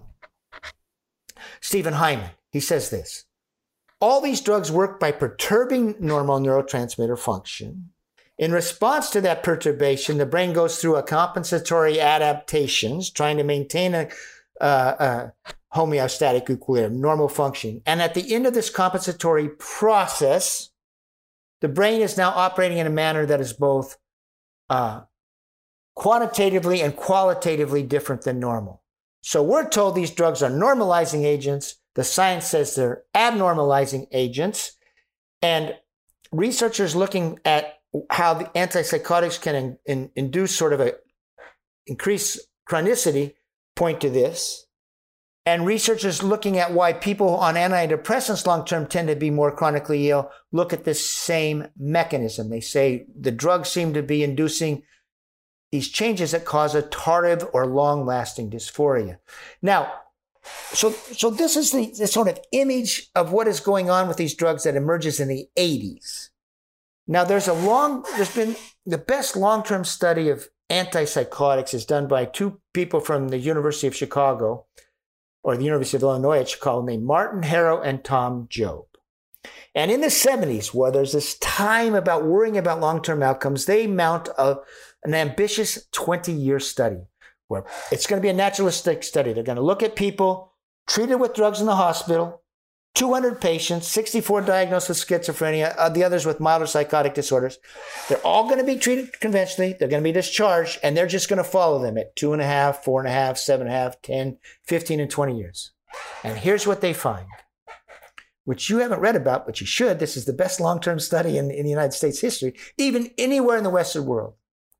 A: Stephen Hyman. He says this: all these drugs work by perturbing normal neurotransmitter function. In response to that perturbation, the brain goes through a compensatory adaptations, trying to maintain a homeostatic equilibrium, normal function. And at the end of this compensatory process, the brain is now operating in a manner that is both quantitatively and qualitatively different than normal. So we're told these drugs are normalizing agents. The science says they're abnormalizing agents. And researchers looking at how the antipsychotics can induce sort of a increased chronicity point to this. And researchers looking at why people on antidepressants long-term tend to be more chronically ill look at this same mechanism. They say the drugs seem to be inducing these changes that cause a tardive or long-lasting dysphoria. Now, So this is the sort of image of what is going on with these drugs that emerges in the 80s. Now, there's been the best long-term study of antipsychotics is done by two people from the University of Chicago, or the University of Illinois at Chicago, named Martin Harrow and Tom Jobe. And in the 70s, where there's this time about worrying about long-term outcomes, they mount an ambitious 20-year study where it's going to be a naturalistic study. They're going to look at people treated with drugs in the hospital, 200 patients, 64 diagnosed with schizophrenia, the others with milder psychotic disorders. They're all going to be treated conventionally. They're going to be discharged, and they're just going to follow them at 2.5, 4.5, 7.5, 10, 15, and 20 years. And here's what they find, which you haven't read about, but you should. This is the best long-term study in the United States history, even anywhere in the Western world.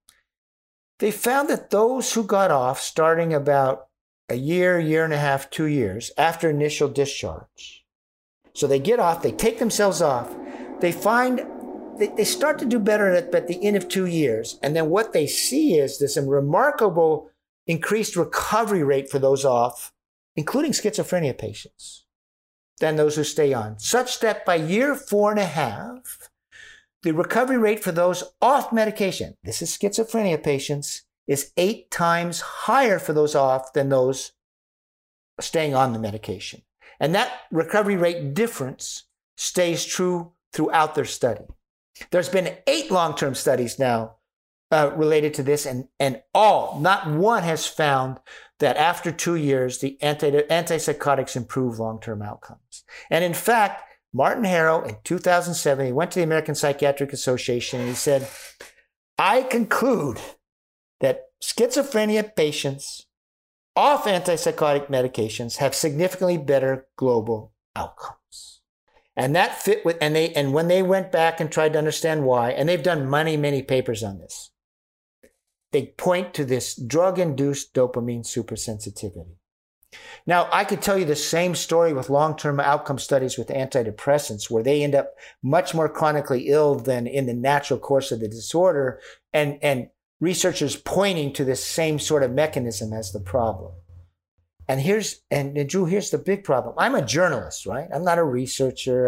A: They found that those who got off starting about a year, year and a half, 2 years after initial discharge. So they get off, they take themselves off, they find they start to do better at the end of 2 years. And then what they see is this remarkable increased recovery rate for those off, including schizophrenia patients, than those who stay on, such that by year 4.5, the recovery rate for those off medication, this is schizophrenia patients, is 8 times higher for those off than those staying on the medication. And that recovery rate difference stays true throughout their study. There's been 8 long-term studies now related to this, and not one has found that after 2 years, the antipsychotics improve long-term outcomes. And in fact, Martin Harrow in 2007, he went to the American Psychiatric Association and he said, I conclude that schizophrenia patients off antipsychotic medications have significantly better global outcomes. And that fit with, and when they went back and tried to understand why, and they've done many papers on this, they point to this drug-induced dopamine supersensitivity. Now, I could tell you the same story with long-term outcome studies with antidepressants, where they end up much more chronically ill than in the natural course of the disorder, and researchers pointing to this same sort of mechanism as the problem. And Drew, here's the big problem. I'm a journalist, right? I'm not a researcher.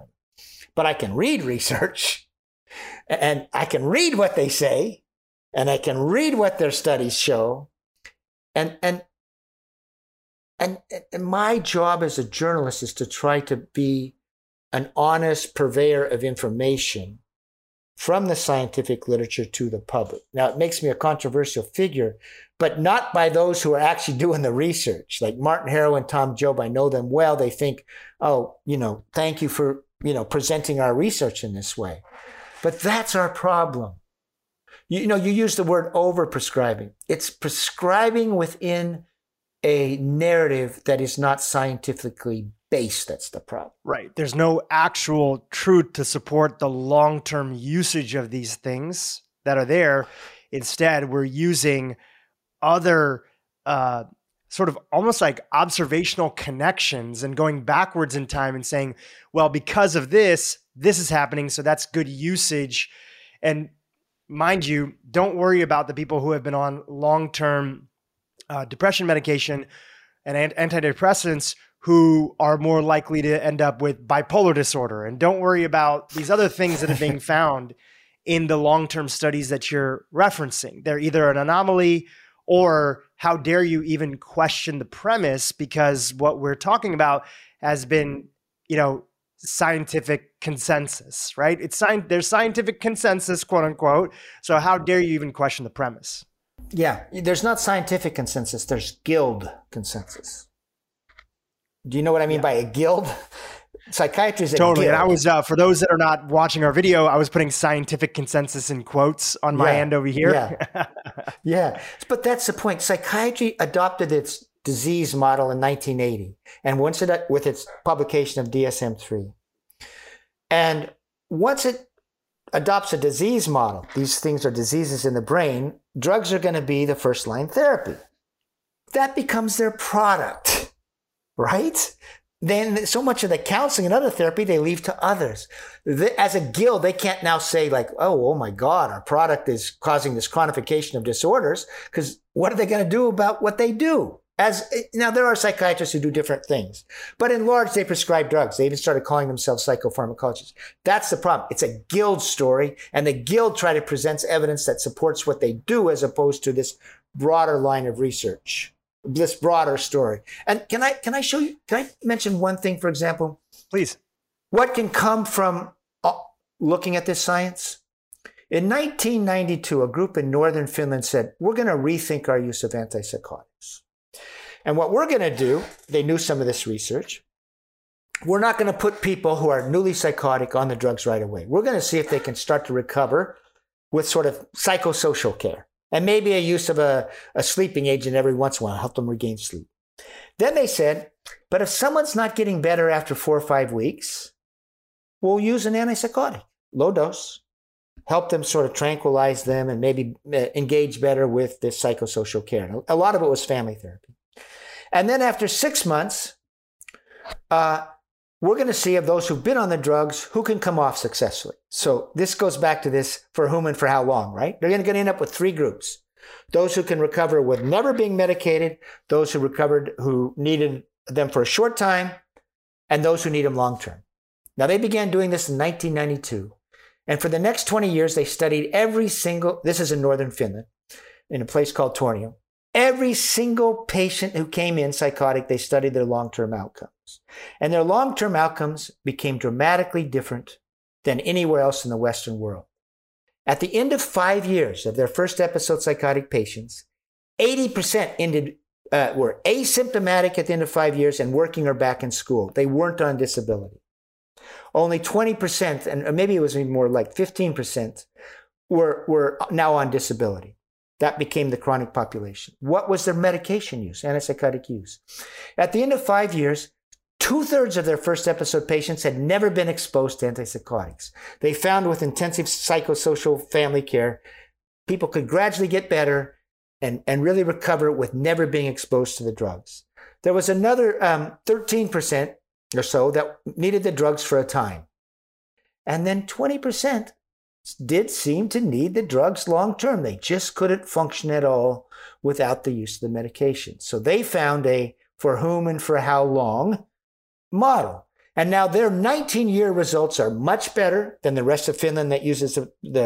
A: But I can read research, and I can read what they say, and I can read what their studies show. And my job as a journalist is to try to be an honest purveyor of information from the scientific literature to the public. Now, it makes me a controversial figure, but not by those who are actually doing the research. Like Martin Harrow and Tom Jobe, I know them well. They think, thank you for, presenting our research in this way. But that's our problem. You use the word overprescribing. It's prescribing within a narrative that is not scientifically based. That's the problem.
B: Right. There's no actual truth to support the long-term usage of these things that are there. Instead, we're using other sort of almost like observational connections and going backwards in time and saying, well, because of this is happening, so that's good usage. And mind you, don't worry about the people who have been on long-term depression medication and antidepressants who are more likely to end up with bipolar disorder. And don't worry about these other things that are being found in the long-term studies that you're referencing. They're either an anomaly, or how dare you even question the premise, because what we're talking about has been, scientific consensus, right? There's scientific consensus, quote unquote. So how dare you even question the premise?
A: Yeah, there's not scientific consensus. There's guild consensus. Do you know what I mean by a guild? Psychiatry is a
B: totally.
A: guild.
B: And I was, for those that are not watching our video, I was putting scientific consensus in quotes on my end over here.
A: Yeah. But that's the point. Psychiatry adopted its disease model in 1980, and with its publication of DSM-3. And once it adopts a disease model, these things are diseases in the brain, drugs are going to be the first line therapy. That becomes their product, right? Then so much of the counseling and other therapy they leave to others. As a guild, they can't now say like, oh my God, our product is causing this chronification of disorders, because what are they going to do about what they do? Now, there are psychiatrists who do different things, but in large, they prescribe drugs. They even started calling themselves psychopharmacologists. That's the problem. It's a guild story, and the guild try to present evidence that supports what they do as opposed to this broader line of research, this broader story. And can I show you, can I mention one thing, for example?
B: Please. What
A: can come from looking at this science? In 1992, a group in northern Finland said, we're going to rethink our use of antipsychotics. And what we're going to do, they knew some of this research, we're not going to put people who are newly psychotic on the drugs right away. We're going to see if they can start to recover with sort of psychosocial care and maybe a use of a sleeping agent every once in a while, help them regain sleep. Then they said, but if someone's not getting better after 4 or 5 weeks, we'll use an antipsychotic, low dose, help them sort of tranquilize them and maybe engage better with this psychosocial care. And a lot of it was family therapy. And then after 6 months, we're going to see of those who've been on the drugs, who can come off successfully. So this goes back to this for whom and for how long, right? They're going to end up with 3 groups. Those who can recover with never being medicated, those who recovered who needed them for a short time, and those who need them long term. Now, they began doing this in 1992. And for the next 20 years, they studied this is in northern Finland, in a place called Tornio. Every single patient who came in psychotic, they studied their long-term outcomes. And their long-term outcomes became dramatically different than anywhere else in the Western world. At the end of 5 years of their first episode psychotic patients, 80% were asymptomatic at the end of 5 years and working or back in school. They weren't on disability. Only 20%, and maybe it was even more like 15%, were now on disability. That became the chronic population. What was their medication use, antipsychotic use? At the end of 5 years, 2/3 of their first episode patients had never been exposed to antipsychotics. They found with intensive psychosocial family care, people could gradually get better and really recover with never being exposed to the drugs. There was another 13% or so that needed the drugs for a time. And then 20% did seem to need the drugs long term. They just couldn't function at all without the use of the medication. So they found a for whom and for how long model. And now their 19-year results are much better than the rest of Finland that uses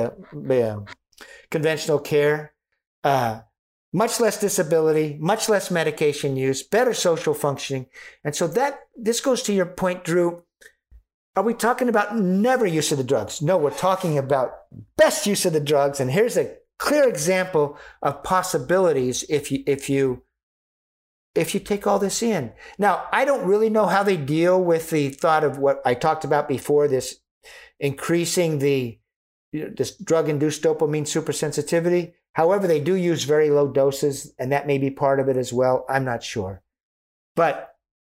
A: the conventional care. Much less disability, much less medication use, better social functioning. And so this goes to your point, Drew. Are we talking about never use of the drugs? No, we're talking about best use of the drugs. And here's a clear example of possibilities if you take all this in. Now, I don't really know how they deal with the thought of what I talked about before, this increasing this drug-induced dopamine supersensitivity. However, they do use very low doses, and that may be part of it as well. I'm not sure. But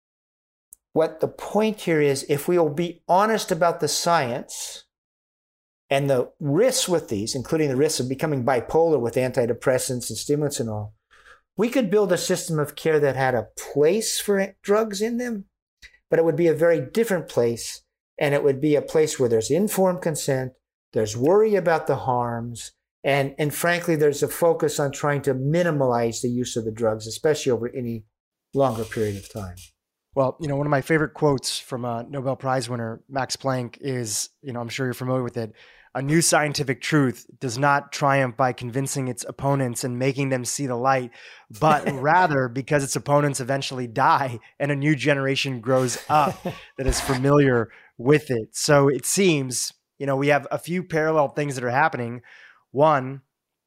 A: what the point here is, if we will be honest about the science and the risks with these, including the risks of becoming bipolar with antidepressants and stimulants and all, we could build a system of care that had a place for drugs in them, but it would be a very different place. And it would be a place where there's informed consent, there's worry about the harms, and frankly, there's a focus on trying to minimize the use of the drugs, especially over any longer period of time.
B: Well, one of my favorite quotes from a Nobel Prize winner, Max Planck, is, I'm sure you're familiar with it. A new scientific truth does not triumph by convincing its opponents and making them see the light, but rather because its opponents eventually die and a new generation grows up that is familiar with it. So it seems, we have a few parallel things that are happening. One,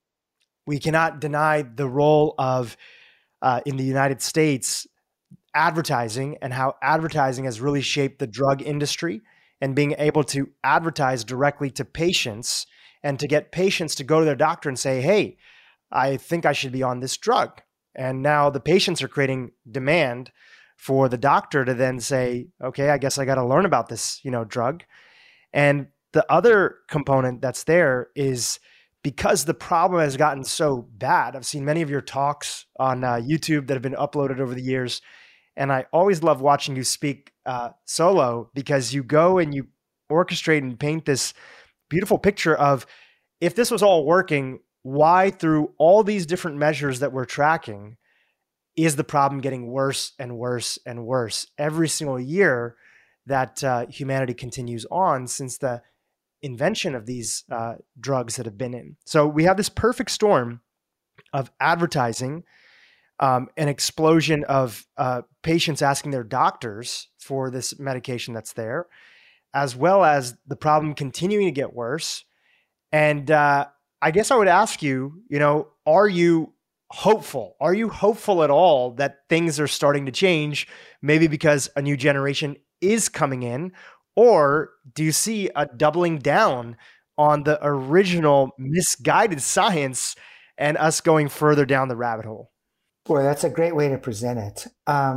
B: we cannot deny the role of, in the United States, advertising and how advertising has really shaped the drug industry, and being able to advertise directly to patients and to get patients to go to their doctor and say, hey, I think I should be on this drug. And now the patients are creating demand for the doctor to then say, okay, I guess I got to learn about this, drug. And the other component that's there is because the problem has gotten so bad. I've seen many of your talks on YouTube that have been uploaded over the years. And I always love watching you speak solo, because you go and you orchestrate and paint this beautiful picture of, if this was all working, why through all these different measures that we're tracking, is the problem getting worse and worse and worse every single year that humanity continues on since the invention of these drugs that have been in? So we have this perfect storm of advertising, an explosion of patients asking their doctors for this medication that's there, as well as the problem continuing to get worse. And I guess I would ask you, are you hopeful? Are you hopeful at all that things are starting to change, maybe because a new generation is coming in? Or do you see a doubling down on the original misguided science and us going further down the rabbit hole?
A: Boy, that's a great way to present it.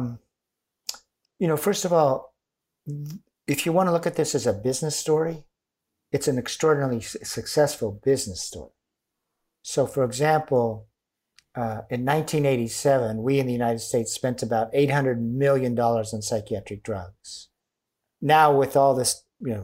A: First of all, if you want to look at this as a business story, it's an extraordinarily successful business story. So, for example, in 1987, we in the United States spent about $800 million on psychiatric drugs. Now, with all this,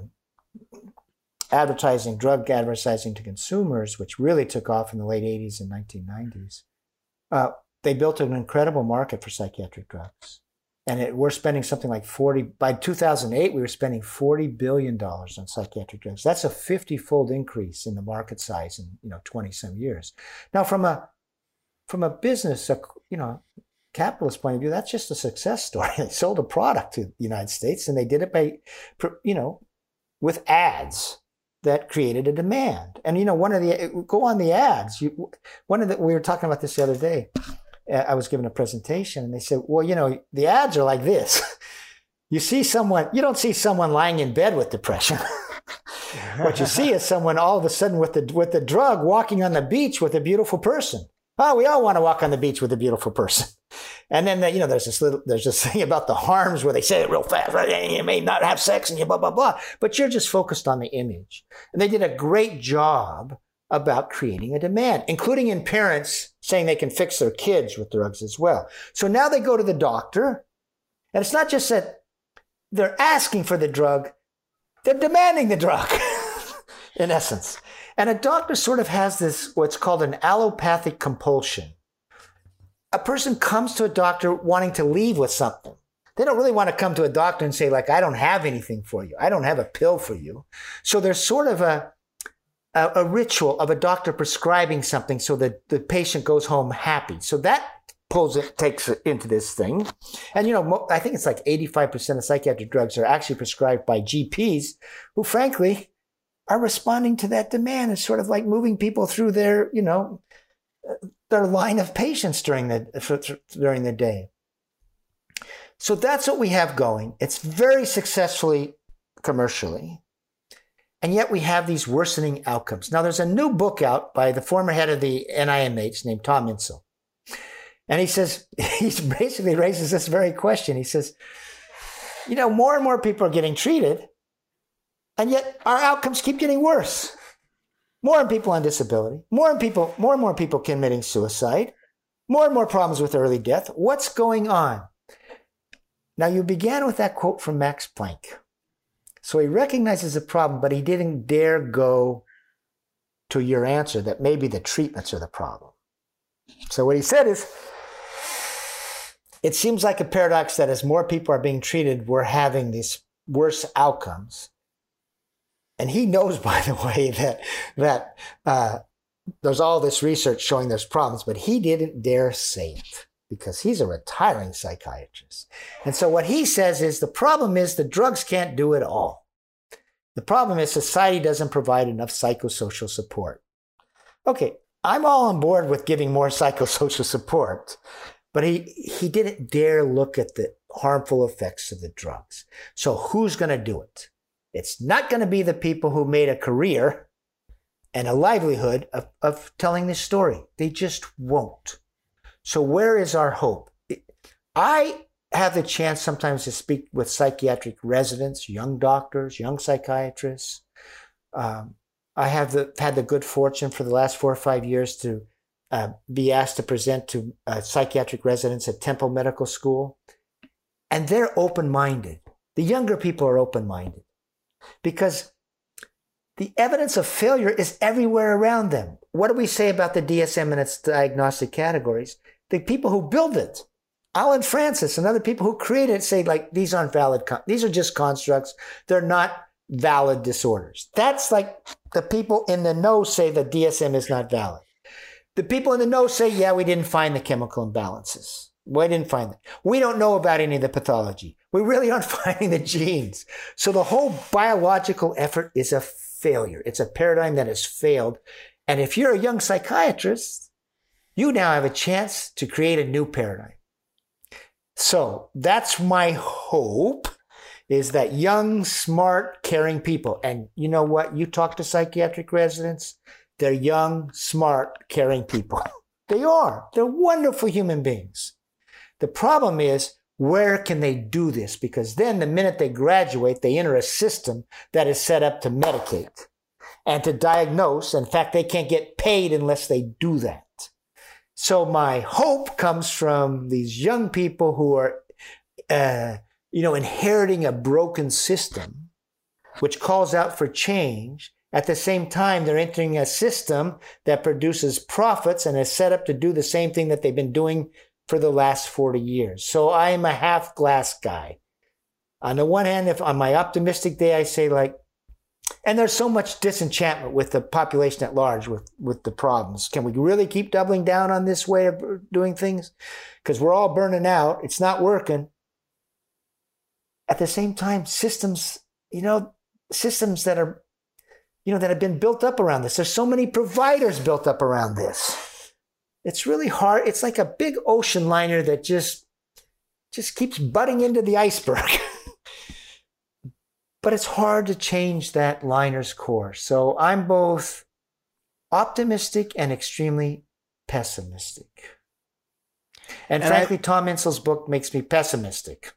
A: drug advertising to consumers, which really took off in the late 80s and 1990s, they built an incredible market for psychiatric drugs. And we're spending something like by 2008, we were spending $40 billion on psychiatric drugs. That's a 50-fold increase in the market size in, 20 some years. Now, from a business, capitalist point of view, that's just a success story. They sold a product to the United States, and they did it by, with ads that created a demand. And, go on the ads. We were talking about this the other day. I was giving a presentation, and they said, well, the ads are like this. You don't see someone lying in bed with depression. What you see is someone all of a sudden with the drug walking on the beach with a beautiful person. Oh, we all want to walk on the beach with a beautiful person. And then, there's this thing about the harms where they say it real fast, right? You may not have sex and you blah, blah, blah, but you're just focused on the image. And they did a great job about creating a demand, including in parents saying they can fix their kids with drugs as well. So now they go to the doctor, and it's not just that they're asking for the drug, they're demanding the drug, in essence. And a doctor sort of has this, what's called an allopathic compulsion. A person comes to a doctor wanting to leave with something. They don't really want to come to a doctor and say, like, I don't have anything for you. I don't have a pill for you. So there's sort of a ritual of a doctor prescribing something so that the patient goes home happy. So that takes it into this thing. And, I think it's like 85% of psychiatric drugs are actually prescribed by GPs who, frankly, are responding to that demand and sort of like moving people through their line of patients during the day. So that's what we have going. It's very successfully commercially. And yet we have these worsening outcomes. Now, there's a new book out by the former head of the NIMH named Tom Insel. And he says, he basically raises this very question. He says, more and more people are getting treated, and yet our outcomes keep getting worse. More people on disability, more and more people committing suicide, more and more problems with early death. What's going on? Now, you began with that quote from Max Planck. So he recognizes the problem, but he didn't dare go to your answer that maybe the treatments are the problem. So what he said is, it seems like a paradox that as more people are being treated, we're having these worse outcomes. And he knows, by the way, that there's all this research showing there's problems, but he didn't dare say it because he's a retiring psychiatrist. And so what he says is the problem is the drugs can't do it all. The problem is society doesn't provide enough psychosocial support. Okay, I'm all on board with giving more psychosocial support, but he didn't dare look at the harmful effects of the drugs. So who's going to do it? It's not going to be the people who made a career and a livelihood of telling this story. They just won't. So where is our hope? I have the chance sometimes to speak with psychiatric residents, young doctors, young psychiatrists. I have had the good fortune for the last 4 or 5 years to be asked to present to psychiatric residents at Temple Medical School. And they're open-minded. The younger people are open-minded because the evidence of failure is everywhere around them. What do we say about the DSM and its diagnostic categories? The people who build it Alan Francis and other people who created it say, like, these aren't valid. These are just constructs. They're not valid disorders. That's like the people in the know say that DSM is not valid. The people in the know say, yeah, we didn't find the chemical imbalances. We didn't find them. We don't know about any of the pathology. We really aren't finding the genes. So the whole biological effort is a failure. It's a paradigm that has failed. And if you're a young psychiatrist, you now have a chance to create a new paradigm. So that's my hope, is that young, smart, caring people. And you know what? You talk to psychiatric residents, they're young, smart, caring people. They are. They're wonderful human beings. The problem is, where can they do this? Because then the minute they graduate, they enter a system that is set up to medicate and to diagnose. In fact, they can't get paid unless they do that. So my hope comes from these young people who are, inheriting a broken system, which calls out for change. At the same time, they're entering a system that produces profits and is set up to do the same thing that they've been doing for the last 40 years. So I am a half glass guy. On the one hand, if on my optimistic day, I say, like, and there's so much disenchantment with the population at large with the problems. Can we really keep doubling down on this way of doing things? Because we're all burning out. It's not working. At the same time, systems that are, that have been built up around this. There's so many providers built up around this. It's really hard. It's like a big ocean liner that just keeps butting into the iceberg. But it's hard to change that liner's course. So I'm both optimistic and extremely pessimistic. And frankly, Tom Insel's book makes me pessimistic.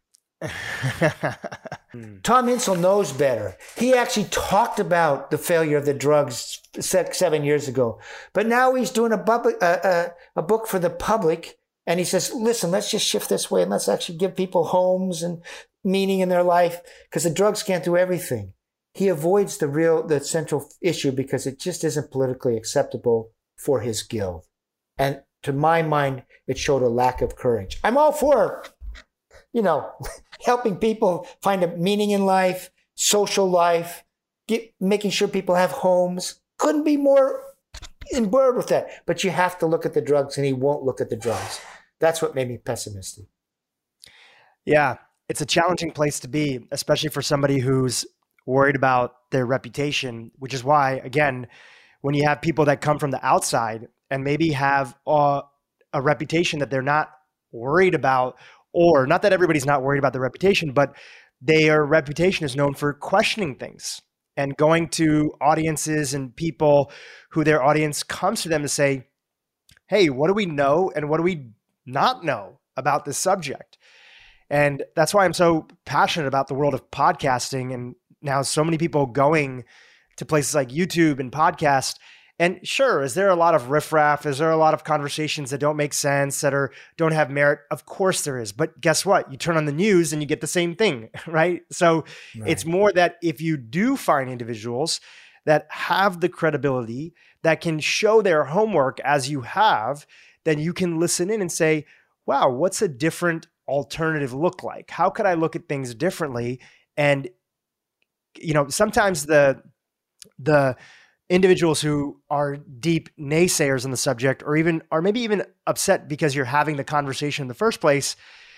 A: Tom Insel knows better. He actually talked about the failure of the drugs 7 years ago. But now he's doing a book for the public. And he says, listen, let's just shift this way and let's actually give people homes and meaning in their life, because the drugs can't do everything. He avoids the central issue because it just isn't politically acceptable for his guild. And to my mind, it showed a lack of courage. I'm all for, helping people find a meaning in life, social life, making sure people have homes. Couldn't be more in board with that. But you have to look at the drugs, and he won't look at the drugs. That's what made me pessimistic.
B: Yeah. It's a challenging place to be, especially for somebody who's worried about their reputation, which is why, again, when you have people that come from the outside and maybe have a reputation that they're not worried about, or not that everybody's not worried about their reputation, but their reputation is known for questioning things and going to audiences and people who their audience comes to them to say, hey, what do we know and what do we not know about this subject? And that's why I'm so passionate about the world of podcasting, and now so many people going to places like YouTube and podcast. And sure, is there a lot of riffraff? Is there a lot of conversations that don't make sense, that don't have merit? Of course there is. But guess what? You turn on the news and you get the same thing, right? So It's more that if you do find individuals that have the credibility, that can show their homework as you have, then you can listen in and say, wow, what's a different alternative look like? How could I look at things differently? And, sometimes the individuals who are deep naysayers on the subject, or maybe even upset because you're having the conversation in the first place,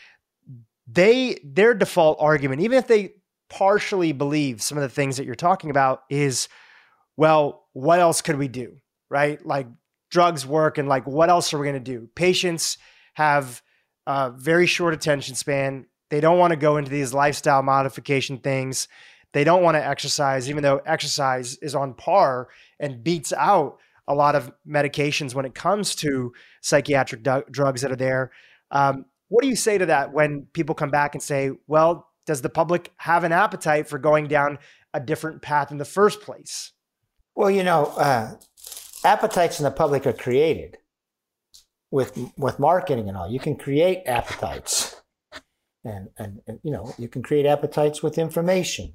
B: their default argument, even if they partially believe some of the things that you're talking about, is, well, what else could we do? Right? Like, drugs work, and like, what else are we going to do? Patients have very short attention span. They don't want to go into these lifestyle modification things. They don't want to exercise, even though exercise is on par and beats out a lot of medications when it comes to psychiatric drugs that are there. What do you say to that when people come back and say, well, does the public have an appetite for going down a different path in the first place?
A: Well, appetites in the public are created with marketing and all. You can create appetites, and you can create appetites with information.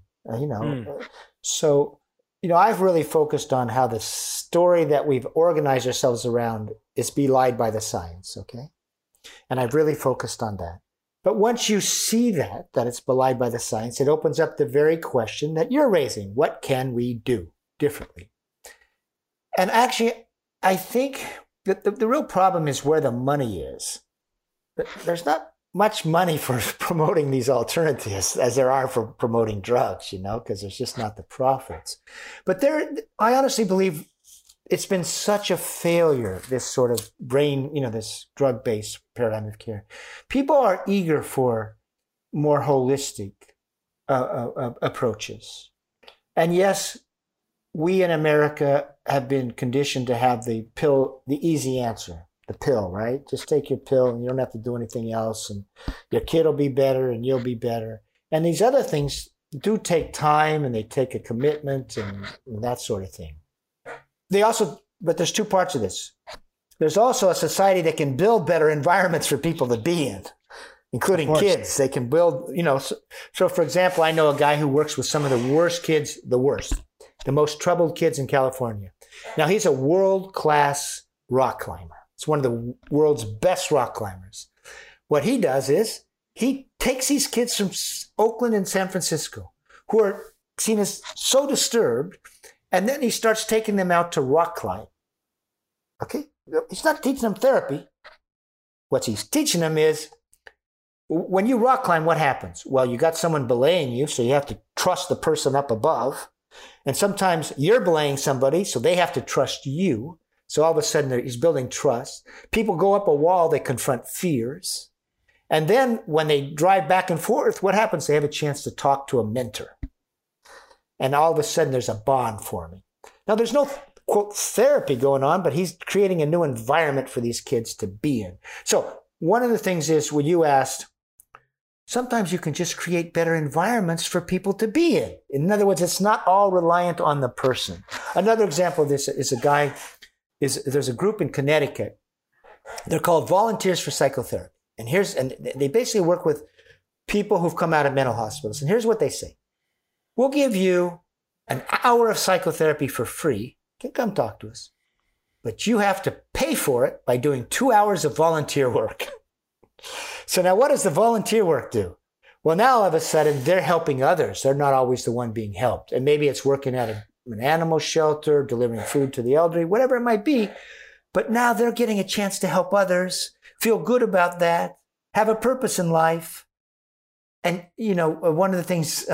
A: So I've really focused on how the story that we've organized ourselves around is belied by the science. Okay, And I've really focused on that. But once you see that it's belied by the science, it opens up the very question that you're raising. What can we do differently? And actually, I think that the real problem is where the money is. There's not much money for promoting these alternatives as there are for promoting drugs, because there's just not the profits. But I honestly believe it's been such a failure, this sort of brain, this drug-based paradigm of care. People are eager for more holistic approaches. And yes, we in America have been conditioned to have the easy answer, the pill, right? Just take your pill and you don't have to do anything else, and your kid will be better and you'll be better. And these other things do take time, and they take a commitment and that sort of thing. But there's two parts of this. There's also a society that can build better environments for people to be in, including kids. They can build, so for example, I know a guy who works with some of the worst kids, the most troubled kids in California. Now, he's a world-class rock climber. It's one of the world's best rock climbers. What he does is he takes these kids from Oakland and San Francisco who are seen as so disturbed, and then he starts taking them out to rock climb. Okay? He's not teaching them therapy. What he's teaching them is, when you rock climb, what happens? Well, you got someone belaying you, so you have to trust the person up above. And sometimes you're belaying somebody, so they have to trust you. So all of a sudden, he's building trust. People go up a wall, they confront fears. And then when they drive back and forth, what happens? They have a chance to talk to a mentor. And all of a sudden, there's a bond forming. Now, there's no, quote, therapy going on, but he's creating a new environment for these kids to be in. So one of the things is, when you asked, sometimes you can just create better environments for people to be in. In other words, it's not all reliant on the person. Another example of this is there's a group in Connecticut. They're called Volunteers for Psychotherapy. And they basically work with people who've come out of mental hospitals. And here's what they say. We'll give you an hour of psychotherapy for free. You can come talk to us. But you have to pay for it by doing 2 hours of volunteer work. So now what does the volunteer work do? Well, now all of a sudden they're helping others. They're not always the one being helped. And maybe it's working at an animal shelter, delivering food to the elderly, whatever it might be. But now they're getting a chance to help others, feel good about that, have a purpose in life. And, one of the things,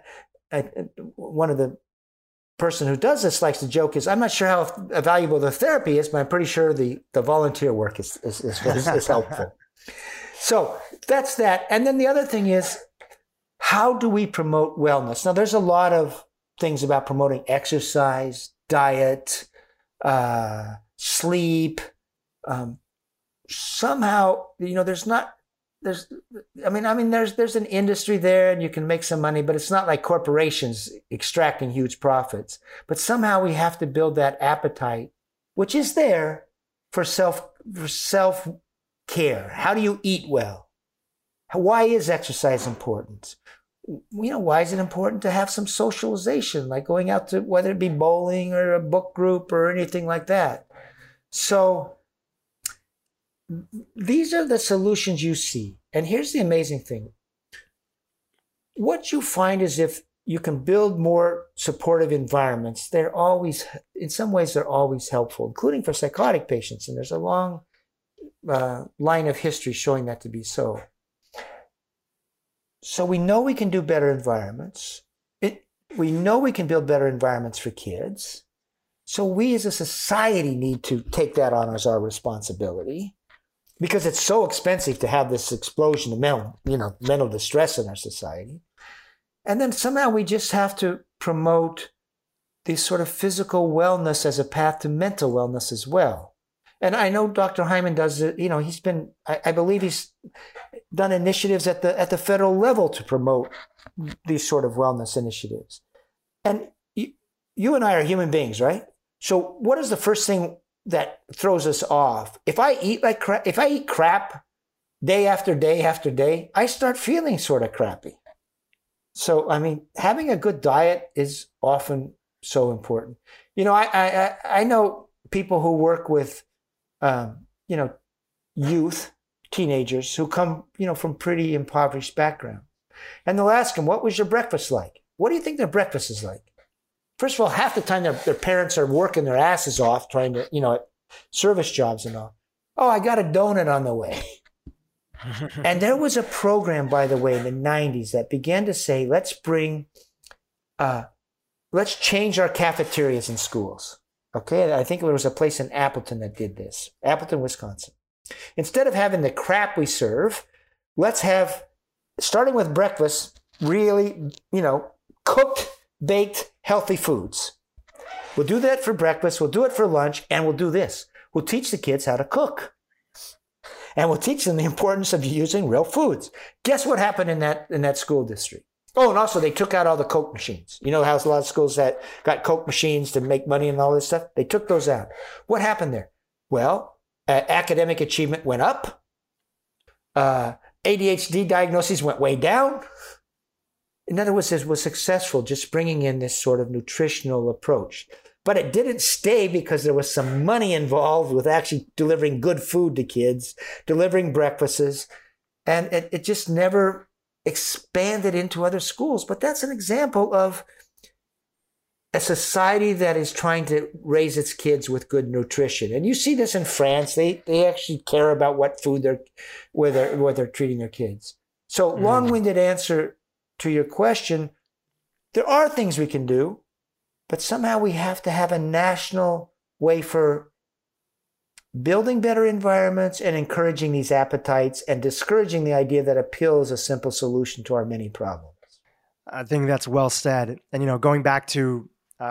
A: one of the person who does this likes to joke is, I'm not sure how valuable the therapy is, but I'm pretty sure the volunteer work is helpful. So that's that. And then the other thing is, how do we promote wellness? Now, there's a lot of things about promoting exercise, diet, sleep. Somehow, there's an industry there and you can make some money, but it's not like corporations extracting huge profits. But somehow we have to build that appetite, which is there, for self-care. How do you eat well? Why is exercise important? Why is it important to have some socialization, like going out to, whether it be bowling or a book group or anything like that? So these are the solutions you see. And here's the amazing thing. What you find is, if you can build more supportive environments, in some ways, they're always helpful, including for psychotic patients. And there's a long line of history showing that to be so. So we know we can do better environments. We know we can build better environments for kids. So we as a society need to take that on as our responsibility, because it's so expensive to have this explosion of mental distress in our society. And then somehow we just have to promote this sort of physical wellness as a path to mental wellness as well. And I know Dr. Hyman does it. I believe he's done initiatives at the federal level to promote these sort of wellness initiatives. And you and I are human beings, right? So what is the first thing that throws us off? If I eat crap day after day after day, I start feeling sort of crappy. So, having a good diet is often so important. I know people who work with, youth, teenagers who come, from pretty impoverished background. And they'll ask them, what was your breakfast like? What do you think their breakfast is like? First of all, half the time their parents are working their asses off trying to, at service jobs and all. Oh, I got a donut on the way. And there was a program, by the way, in the 90s that began to say, let's change our cafeterias in schools. Okay, I think there was a place in Appleton that did this, Appleton, Wisconsin. Instead of having the crap we serve, let's have, starting with breakfast, really, cooked, baked, healthy foods. We'll do that for breakfast, we'll do it for lunch, and we'll do this. We'll teach the kids how to cook. And we'll teach them the importance of using real foods. Guess what happened in that school district? Oh, and also they took out all the Coke machines. You know how a lot of schools that got Coke machines to make money and all this stuff? They took those out. What happened there? Well, academic achievement went up. ADHD diagnoses went way down. In other words, it was successful just bringing in this sort of nutritional approach. But it didn't stay because there was some money involved with actually delivering good food to kids, delivering breakfasts, and it just never expanded into other schools. But that's an example of a society that is trying to raise its kids with good nutrition. And you see this in France. They actually care about what food where they're treating their kids. So long-winded answer to your question, there are things we can do. But somehow we have to have a national way for building better environments and encouraging these appetites and discouraging the idea that a pill is a simple solution to our many problems.
C: I think that's well said. And, going back to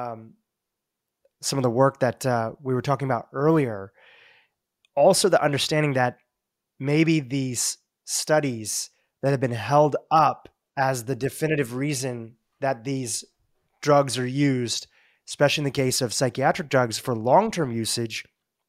C: some of the work that we were talking about earlier, also the understanding that maybe these studies that have been held up as the definitive reason that these drugs are used, especially in the case of psychiatric drugs for long-term usage,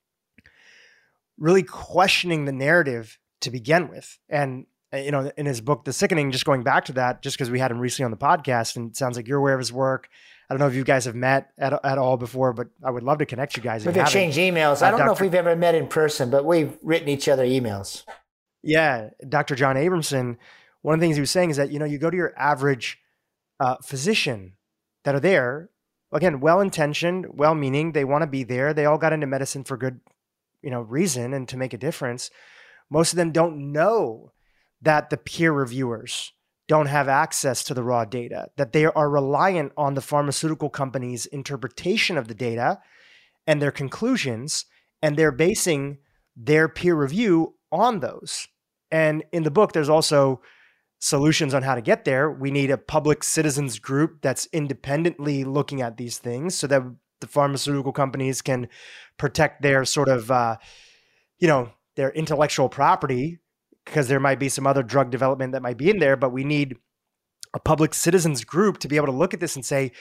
C: really questioning the narrative to begin with. And, in his book, The Sickening, just going back to that, just because we had him recently on the podcast, and it sounds like you're aware of his work. I don't know if you guys have met at all before, but I would love to connect you guys.
A: We've exchanged emails. I don't know if we've ever met in person, but we've written each other emails.
C: Yeah. Dr. John Abramson, one of the things he was saying is that, you go to your average physician that are there, again, well-intentioned, well-meaning, they want to be there. They all got into medicine for good, reason and to make a difference. Most of them don't know that the peer reviewers don't have access to the raw data, that they are reliant on the pharmaceutical company's interpretation of the data and their conclusions, and they're basing their peer review on those. And in the book, there's also solutions on how to get there. We need a public citizens group that's independently looking at these things so that the pharmaceutical companies can protect their sort of, their intellectual property, because there might be some other drug development that might be in there, but we need a public citizens group to be able to look at this and say,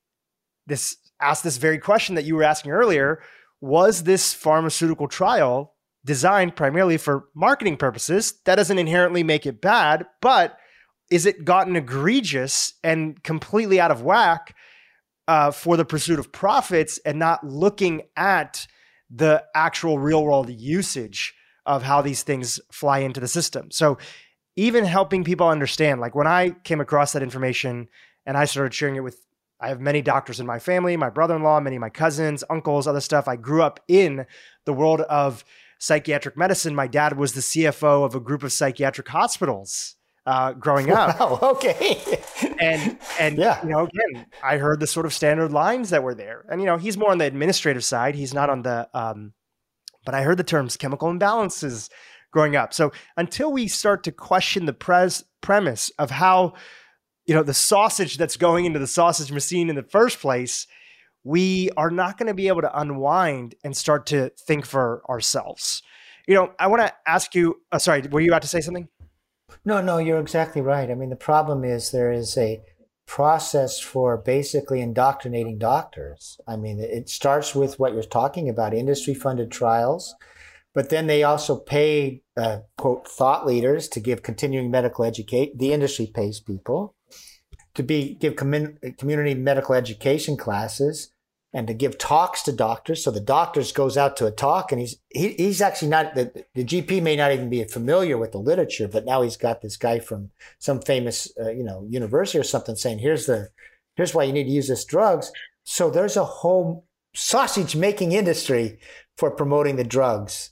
C: ask this very question that you were asking earlier: was this pharmaceutical trial designed primarily for marketing purposes? That doesn't inherently make it bad, but is it gotten egregious and completely out of whack for the pursuit of profits and not looking at the actual real world usage of how these things fly into the system? So even helping people understand, like when I came across that information and I started sharing it with, I have many doctors in my family, my brother-in-law, many of my cousins, uncles, other stuff. I grew up in the world of psychiatric medicine. My dad was the CFO of a group of psychiatric hospitals growing up.
A: Wow, okay.
C: and
A: yeah.
C: Again, I heard the sort of standard lines that were there. And, he's more on the administrative side. He's not on the, but I heard the terms chemical imbalances growing up. So until we start to question the premise of how, the sausage that's going into the sausage machine in the first place, we are not going to be able to unwind and start to think for ourselves. I want to ask you, sorry, were you about to say something?
A: No, you're exactly right. I mean, the problem is there is a process for basically indoctrinating doctors. I mean, it starts with what you're talking about, industry-funded trials, but then they also pay, quote, thought leaders to give continuing medical education. The industry pays people to give community medical education classes. and to give talks to doctors. So the doctors goes out to a talk, and he's actually not, the GP may not even be familiar with the literature, but now he's got this guy from some famous, university or something saying, here's why you need to use this drugs. So there's a whole sausage making industry for promoting the drugs.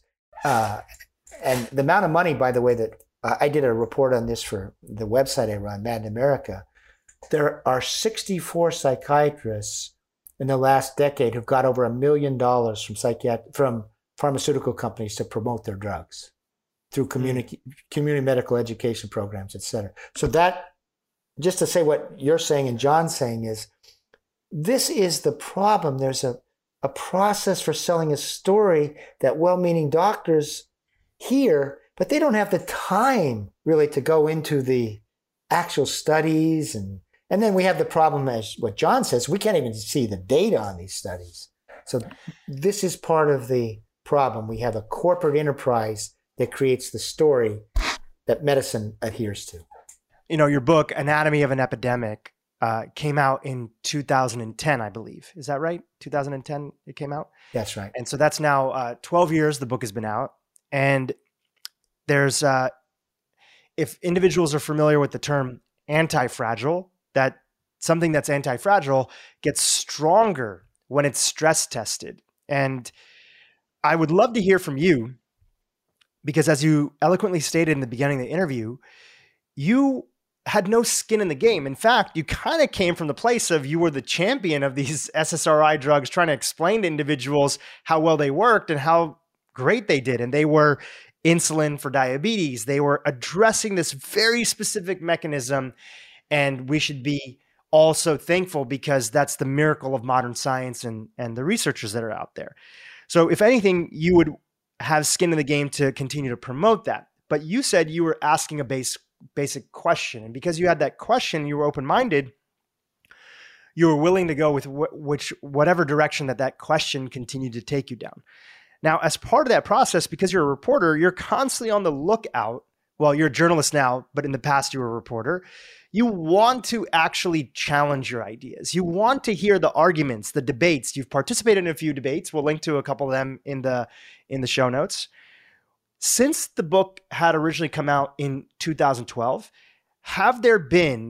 A: And the amount of money, by the way, that I did a report on this for the website I run, Mad in America. There are 64 psychiatrists in the last decade who've got over $1 million from pharmaceutical companies to promote their drugs through community medical education programs, et cetera. So that, just to say what you're saying and John's saying, is this is the problem. There's a process for selling a story that well-meaning doctors hear, but they don't have the time really to go into the actual studies. And then we have the problem, as what John says, we can't even see the data on these studies. So this is part of the problem. We have a corporate enterprise that creates the story that medicine adheres to.
B: Your book, Anatomy of an Epidemic, came out in 2010, I believe. Is that right? 2010 it came out?
A: That's right.
B: And so that's now 12 years the book has been out. And there's, if individuals are familiar with the term anti-fragile, that something that's anti-fragile gets stronger when it's stress tested. And I would love to hear from you, because as you eloquently stated in the beginning of the interview, you had no skin in the game. In fact, you kind of came from the place of you were the champion of these SSRI drugs, trying to explain to individuals how well they worked and how great they did. And they were insulin for diabetes. They were addressing this very specific mechanism. And we should be also thankful, because that's the miracle of modern science and the researchers that are out there. So if anything, you would have skin in the game to continue to promote that. But you said you were asking a basic question. And because you had that question, you were open-minded, you were willing to go with whatever direction that question continued to take you down. Now, as part of that process, because you're a reporter, you're constantly on the lookout. Well, you're a journalist now, but in the past you were a reporter. You want to actually challenge your ideas. You want to hear the arguments, the debates. You've participated in a few debates. We'll link to a couple of them in the show notes. Since the book had originally come out in 2012, have there been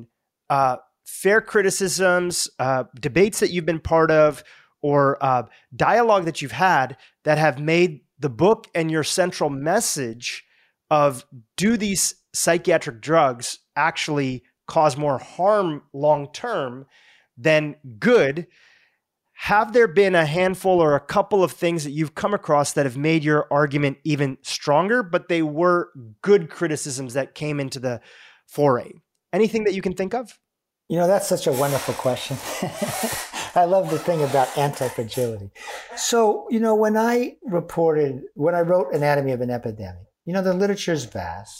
B: fair criticisms, debates that you've been part of, or dialogue that you've had that have made the book and your central message of, do these psychiatric drugs actually cause more harm long-term than good? Have there been a handful or a couple of things that you've come across that have made your argument even stronger, but they were good criticisms that came into the foray? Anything that you can think of?
A: That's such a wonderful question. I love the thing about anti-fragility. So, when I wrote Anatomy of an Epidemic, the literature is vast.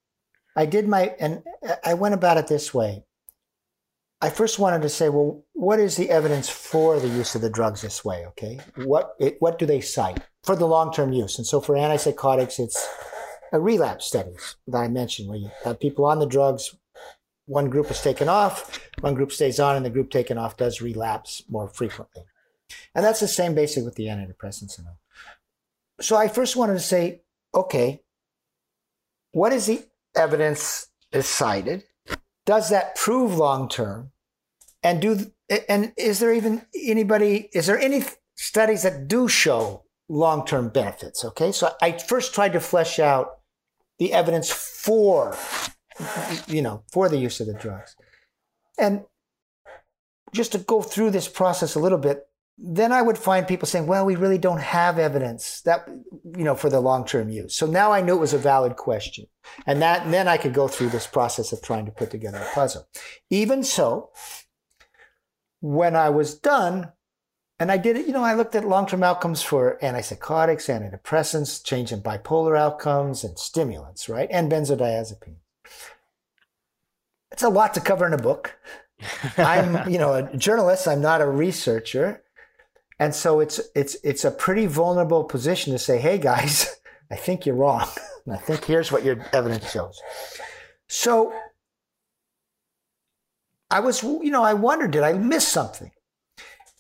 A: I went about it this way. I first wanted to say, well, what is the evidence for the use of the drugs this way? Okay. What do they cite for the long-term use? And so for antipsychotics, it's relapse studies that I mentioned, where you have people on the drugs, one group is taken off, one group stays on, and the group taken off does relapse more frequently. And that's the same basically with the antidepressants. So I first wanted to say, okay, what is the evidence is cited? Does that prove long-term? And is there any studies that do show long-term benefits? Okay. So I first tried to flesh out the evidence for the use of the drugs. And just to go through this process a little bit, then I would find people saying, well, we really don't have evidence that, for the long-term use. So now I knew it was a valid question. And then I could go through this process of trying to put together a puzzle. Even so, when I was done, and I did it, I looked at long-term outcomes for antipsychotics, antidepressants, change in bipolar outcomes, and stimulants, right? And benzodiazepine. It's a lot to cover in a book. I'm, a journalist. I'm not a researcher. And so it's a pretty vulnerable position to say, hey guys, I think you're wrong. And I think here's what your evidence shows. So I wondered, did I miss something?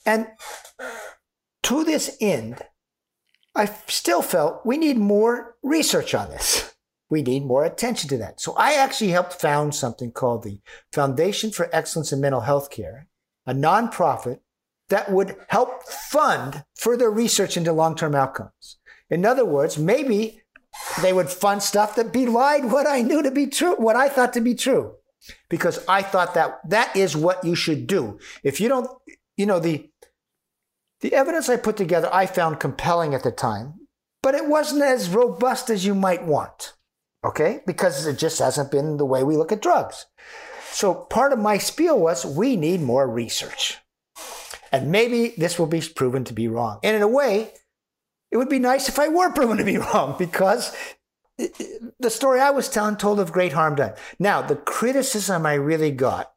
A: And to this end, I still felt we need more research on this. We need more attention to that. So I actually helped found something called the Foundation for Excellence in Mental Health Care, a nonprofit that would help fund further research into long-term outcomes. In other words, maybe they would fund stuff that belied what I knew to be true, what I thought to be true, because I thought that is what you should do. If you don't, the evidence I put together, I found compelling at the time, but it wasn't as robust as you might want, okay? Because it just hasn't been the way we look at drugs. So part of my spiel was we need more research. And maybe this will be proven to be wrong. And in a way, it would be nice if I were proven to be wrong, because the story I was telling told of great harm done. Now, the criticism I really got.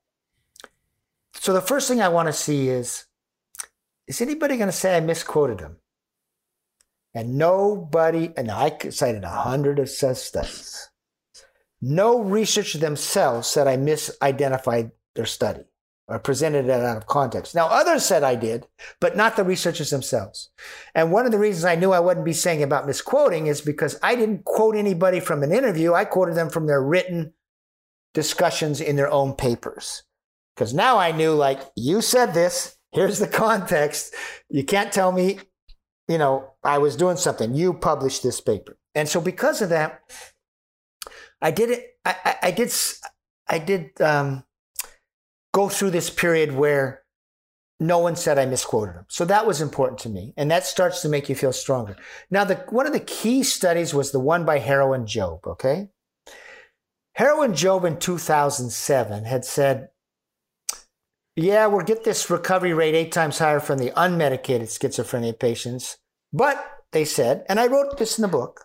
A: So the first thing I want to see is anybody going to say I misquoted him? And nobody, and I cited 100 of such studies. No researchers themselves said I misidentified their study or presented it out of context. Now, others said I did, but not the researchers themselves. And one of the reasons I knew I wouldn't be saying about misquoting is because I didn't quote anybody from an interview. I quoted them from their written discussions in their own papers. Because now I knew, like, you said this, here's the context. You can't tell me, I was doing something. You published this paper. And so because of that, I did it. I did go through this period where no one said I misquoted them. So that was important to me. And that starts to make you feel stronger. Now, one of the key studies was the one by Harrow and Jobe, okay? Harrow and Jobe in 2007 had said, yeah, we'll get this recovery rate 8 times higher from the unmedicated schizophrenia patients. But they said, and I wrote this in the book,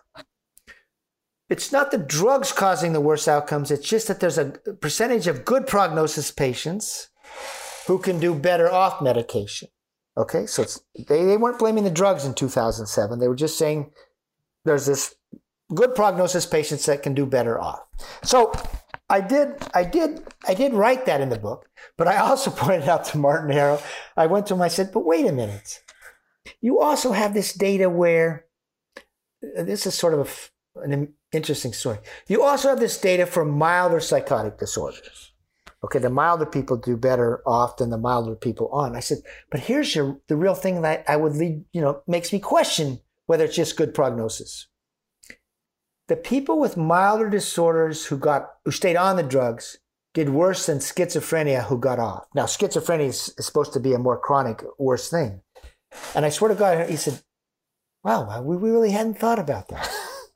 A: it's not the drugs causing the worst outcomes. It's just that there's a percentage of good prognosis patients who can do better off medication. Okay, so they weren't blaming the drugs in 2007. They were just saying there's this good prognosis patients that can do better off. So I did write that in the book, but I also pointed out to Martin Harrow, I went to him, I said, but wait a minute. You also have this data where, this is sort of an interesting story. You also have this data for milder psychotic disorders. Okay, the milder people do better off than the milder people on. I said, but here's the real thing that I would lead, makes me question whether it's just good prognosis. The people with milder disorders who stayed on the drugs did worse than schizophrenia who got off. Now, schizophrenia is supposed to be a more chronic, worse thing. And I swear to God, he said, wow, we really hadn't thought about that.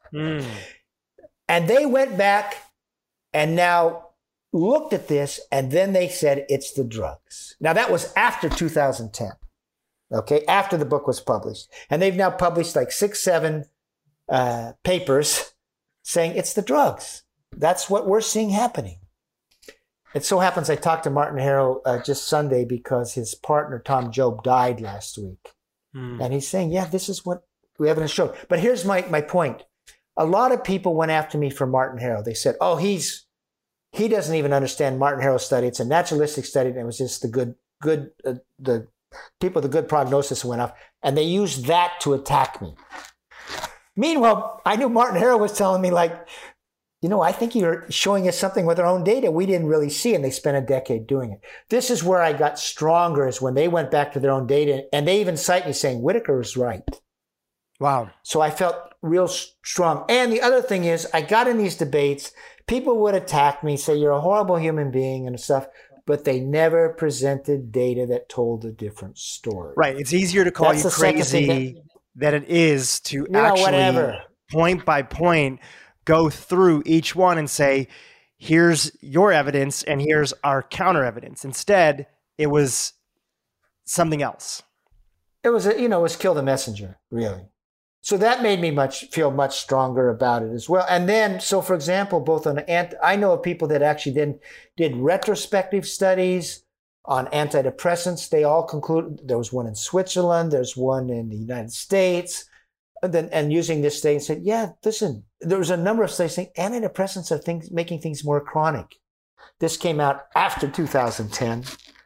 A: And they went back and now looked at this, and then they said it's the drugs. Now, that was after 2010, okay, after the book was published. And they've now published like 6, 7 papers saying it's the drugs. That's what we're seeing happening. It so happens I talked to Martin Harrow just Sunday because his partner, Tom Jobe, died last week. And he's saying, yeah, this is what we evidence showed. But here's my point. A lot of people went after me for Martin Harrow. They said, oh, he doesn't even understand Martin Harrow's study. It's a naturalistic study, and it was just the people with the good prognosis went off. And they used that to attack me. Meanwhile, I knew Martin Harrow was telling me, like, I think you're showing us something with our own data we didn't really see, and they spent a decade doing it. This is where I got stronger, is when they went back to their own data, and they even cite me saying, Whitaker was right.
B: Wow.
A: So I felt real strong. And the other thing is, I got in these debates, people would attack me, say you're a horrible human being and stuff, but they never presented data that told a different story.
B: Right. It's easier to call you crazy than it is to actually point by point go through each one and say, here's your evidence and here's our counter evidence. Instead, it was something else.
A: It was, it was kill the messenger, really. So that made me feel much stronger about it as well. And then, so for example, I know of people that actually did retrospective studies on antidepressants. They all concluded, there was one in Switzerland, there's one in the United States, and using this data said, yeah, listen, there was a number of studies saying antidepressants are making things more chronic. This came out after 2010.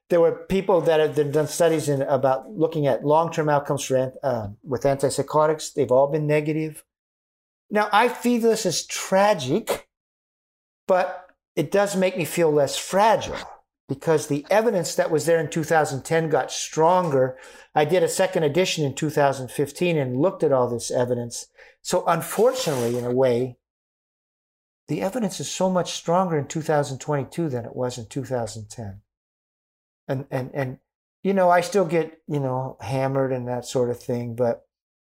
A: There were people that have done studies about looking at long-term outcomes for with antipsychotics. They've all been negative. Now, I feel this is tragic, but it does make me feel less fragile because the evidence that was there in 2010 got stronger. I did a second edition in 2015 and looked at all this evidence. So unfortunately, in a way, the evidence is so much stronger in 2022 than it was in 2010. And you know, I still get, you know, hammered and that sort of thing, but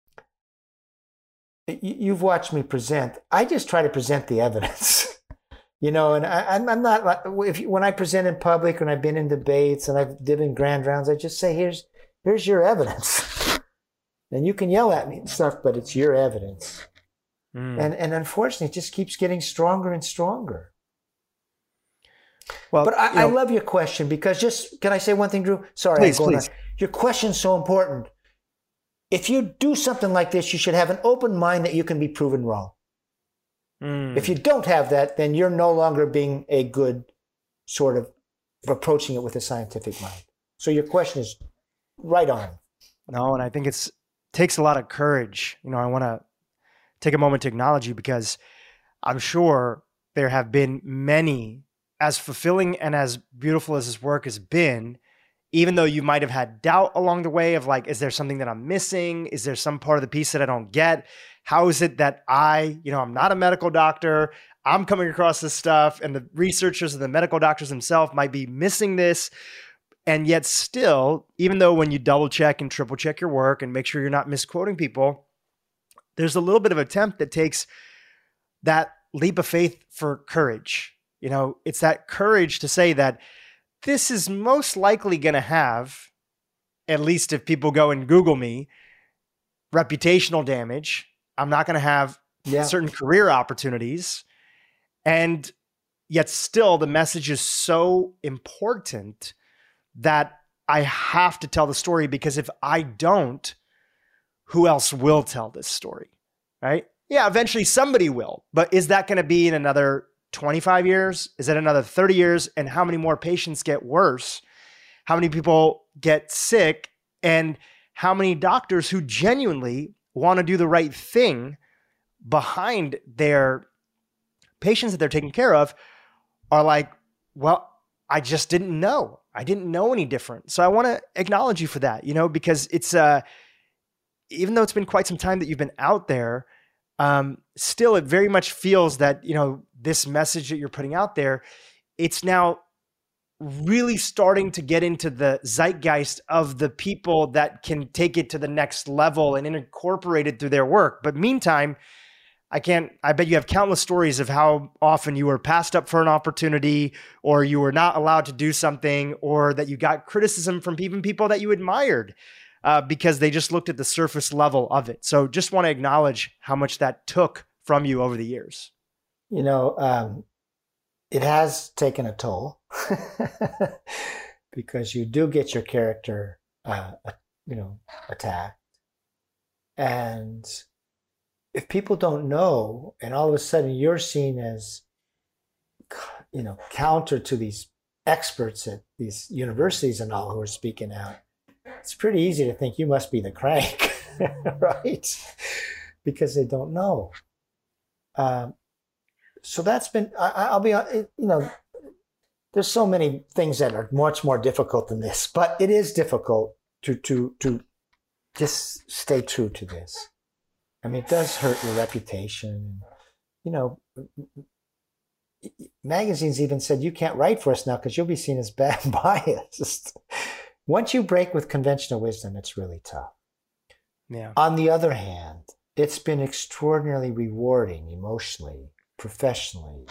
A: you've watched me present. I just try to present the evidence, you know, and I'm not like, when I present in public and I've been in debates and I've did in grand rounds, I just say, here's your evidence. And you can yell at me and stuff, but it's your evidence. And unfortunately, it just keeps getting stronger and stronger. Well, but I love your question because can I say one thing, Drew? Sorry,
B: please.
A: Your question's so important. If you do something like this, you should have an open mind that you can be proven wrong. If you don't have that, then you're no longer being a good sort of approaching it with a scientific mind. So your question is right on.
C: No, and I think it takes a lot of courage. You know, I want to take a moment to acknowledge you because I'm sure there have been many, as fulfilling and as beautiful as this work has been, even though you might have had doubt along the way of like, is there something that I'm missing? Is there some part of the piece that I don't get? How is it that I'm not a medical doctor. I'm coming across this stuff and the researchers and the medical doctors themselves might be missing this. And yet still, even though when you double check and triple check your work and make sure you're not misquoting people, there's a little bit of attempt that takes that leap of faith for courage. You know, it's that courage to say that this is most likely going to have, at least if people go and Google me, reputational damage. I'm not going to have certain career opportunities. And yet still the message is so important that I have to tell the story because if I don't, who else will tell this story, right? Yeah, eventually somebody will. But is that going to be in another 25 years? Is it another 30 years? And how many more patients get worse? How many people get sick? And how many doctors who genuinely want to do the right thing behind their patients that they're taking care of are like, well, I just didn't know. I didn't know any different. So I want to acknowledge you for that, you know, because it's, even though it's been quite some time that you've been out there, still, it very much feels that, you know, this message that you're putting out there, it's now really starting to get into the zeitgeist of the people that can take it to the next level and incorporate it through their work. But meantime, I bet you have countless stories of how often you were passed up for an opportunity or you were not allowed to do something or that you got criticism from even people that you admired. Because they just looked at the surface level of it. So just want to acknowledge how much that took from you over the years.
A: You know, it has taken a toll because you do get your character, attacked. And if people don't know, and all of a sudden you're seen as, you know, counter to these experts at these universities and all who are speaking out, it's pretty easy to think you must be the crank, right? Because they don't know. So that's been, I'll be, you know, there's so many things that are much more difficult than this, but it is difficult to just stay true to this. I mean, it does hurt your reputation. You know, magazines even said, you can't write for us now because you'll be seen as bad biased. Once you break with conventional wisdom, it's really tough.
C: Yeah.
A: On the other hand, it's been extraordinarily rewarding emotionally, professionally.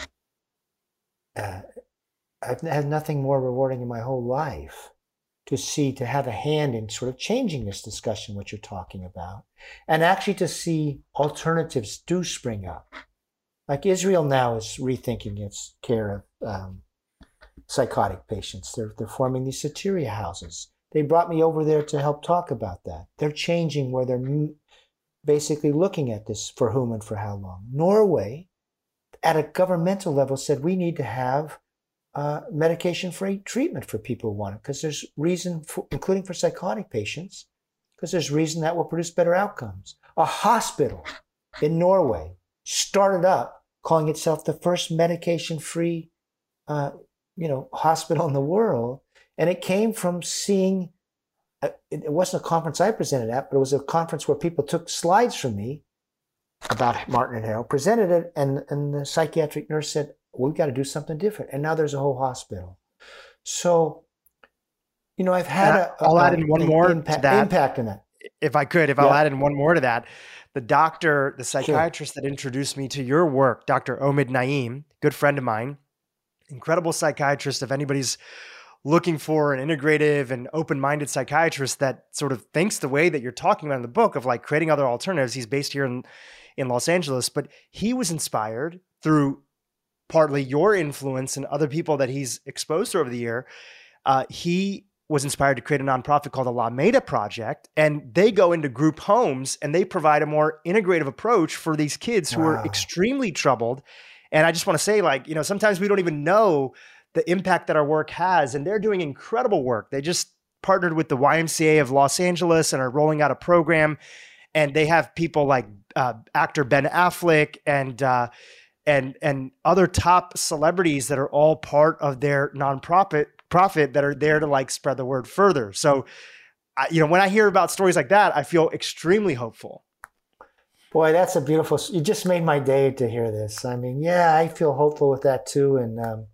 A: I've had nothing more rewarding in my whole life to have a hand in sort of changing this discussion, what you're talking about, and actually to see alternatives do spring up. Like Israel now is rethinking its care of psychotic patients. They're forming these Soteria houses. They brought me over there to help talk about that. They're changing where they're basically looking at this for whom and for how long. Norway, at a governmental level, said we need to have medication-free treatment for people who want it, because there's reason, including for psychotic patients, because there's reason that will produce better outcomes. A hospital in Norway started up calling itself the first medication-free, hospital in the world, and it came from seeing. It wasn't a conference I presented at, but it was a conference where people took slides from me about Martin and Harold, presented it, and the psychiatric nurse said, we've got to do something different. And now there's a whole hospital. So, I've had
B: I'll add in one more
A: impact in that.
B: If I could, I'll add in one more to that. The psychiatrist that introduced me to your work, Dr. Omid Naeem, good friend of mine, incredible psychiatrist. If anybody's looking for an integrative and open-minded psychiatrist that sort of thinks the way that you're talking about in the book of like creating other alternatives, he's based here in Los Angeles, but he was inspired through partly your influence and other people that he's exposed to over the year. He was inspired to create a nonprofit called the La Meta Project, and they go into group homes and they provide a more integrative approach for these kids who are extremely troubled. And I just want to say, sometimes we don't even know the impact that our work has, and they're doing incredible work. They just partnered with the YMCA of Los Angeles and are rolling out a program, and they have people like actor Ben Affleck and other top celebrities that are all part of their nonprofit that are there to like spread the word further. So, when I hear about stories like that, I feel extremely hopeful.
A: Boy, that's a beautiful, you just made my day to hear this. I mean, yeah, I feel hopeful with that too. And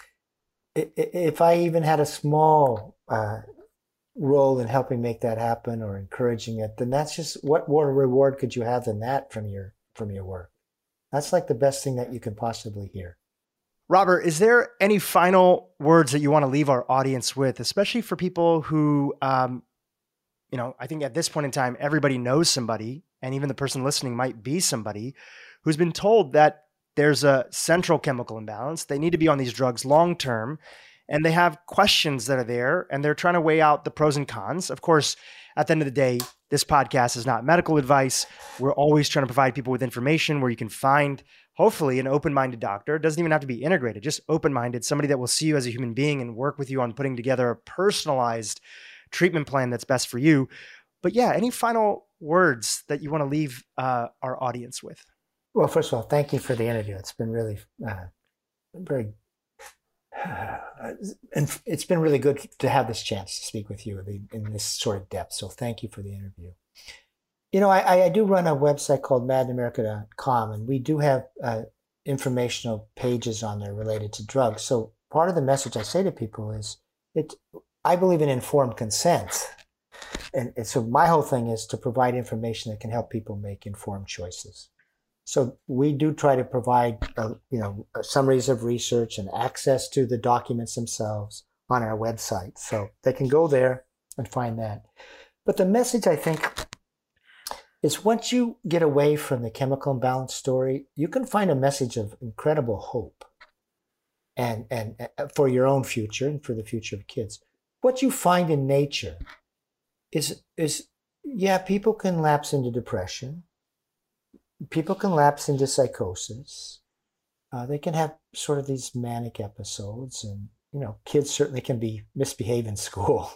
A: if I even had a small role in helping make that happen or encouraging it, then that's just, what more reward could you have than that from your work? That's like the best thing that you can possibly hear.
B: Robert, is there any final words that you want to leave our audience with, especially for people who, I think at this point in time, everybody knows somebody, and even the person listening might be somebody who's been told that there's a central chemical imbalance. They need to be on these drugs long-term, and they have questions that are there, and they're trying to weigh out the pros and cons. Of course, at the end of the day, this podcast is not medical advice. We're always trying to provide people with information where you can find, hopefully, an open-minded doctor. It doesn't even have to be integrated, just open-minded, somebody that will see you as a human being and work with you on putting together a personalized treatment plan that's best for you. But yeah, any final words that you want to leave our audience with?
A: Well, first of all, thank you for the interview. It's been really it's been really good to have this chance to speak with you in this sort of depth. So thank you for the interview. I do run a website called madinamerica.com, and we do have informational pages on there related to drugs. So part of the message I say to people is, I believe in informed consent. And so my whole thing is to provide information that can help people make informed choices. So we do try to provide, summaries of research and access to the documents themselves on our website. So they can go there and find that. But the message, I think, is once you get away from the chemical imbalance story, you can find a message of incredible hope and for your own future and for the future of kids. What you find in nature is people can lapse into depression. People can lapse into psychosis. They can have sort of these manic episodes, and kids certainly can misbehave in school.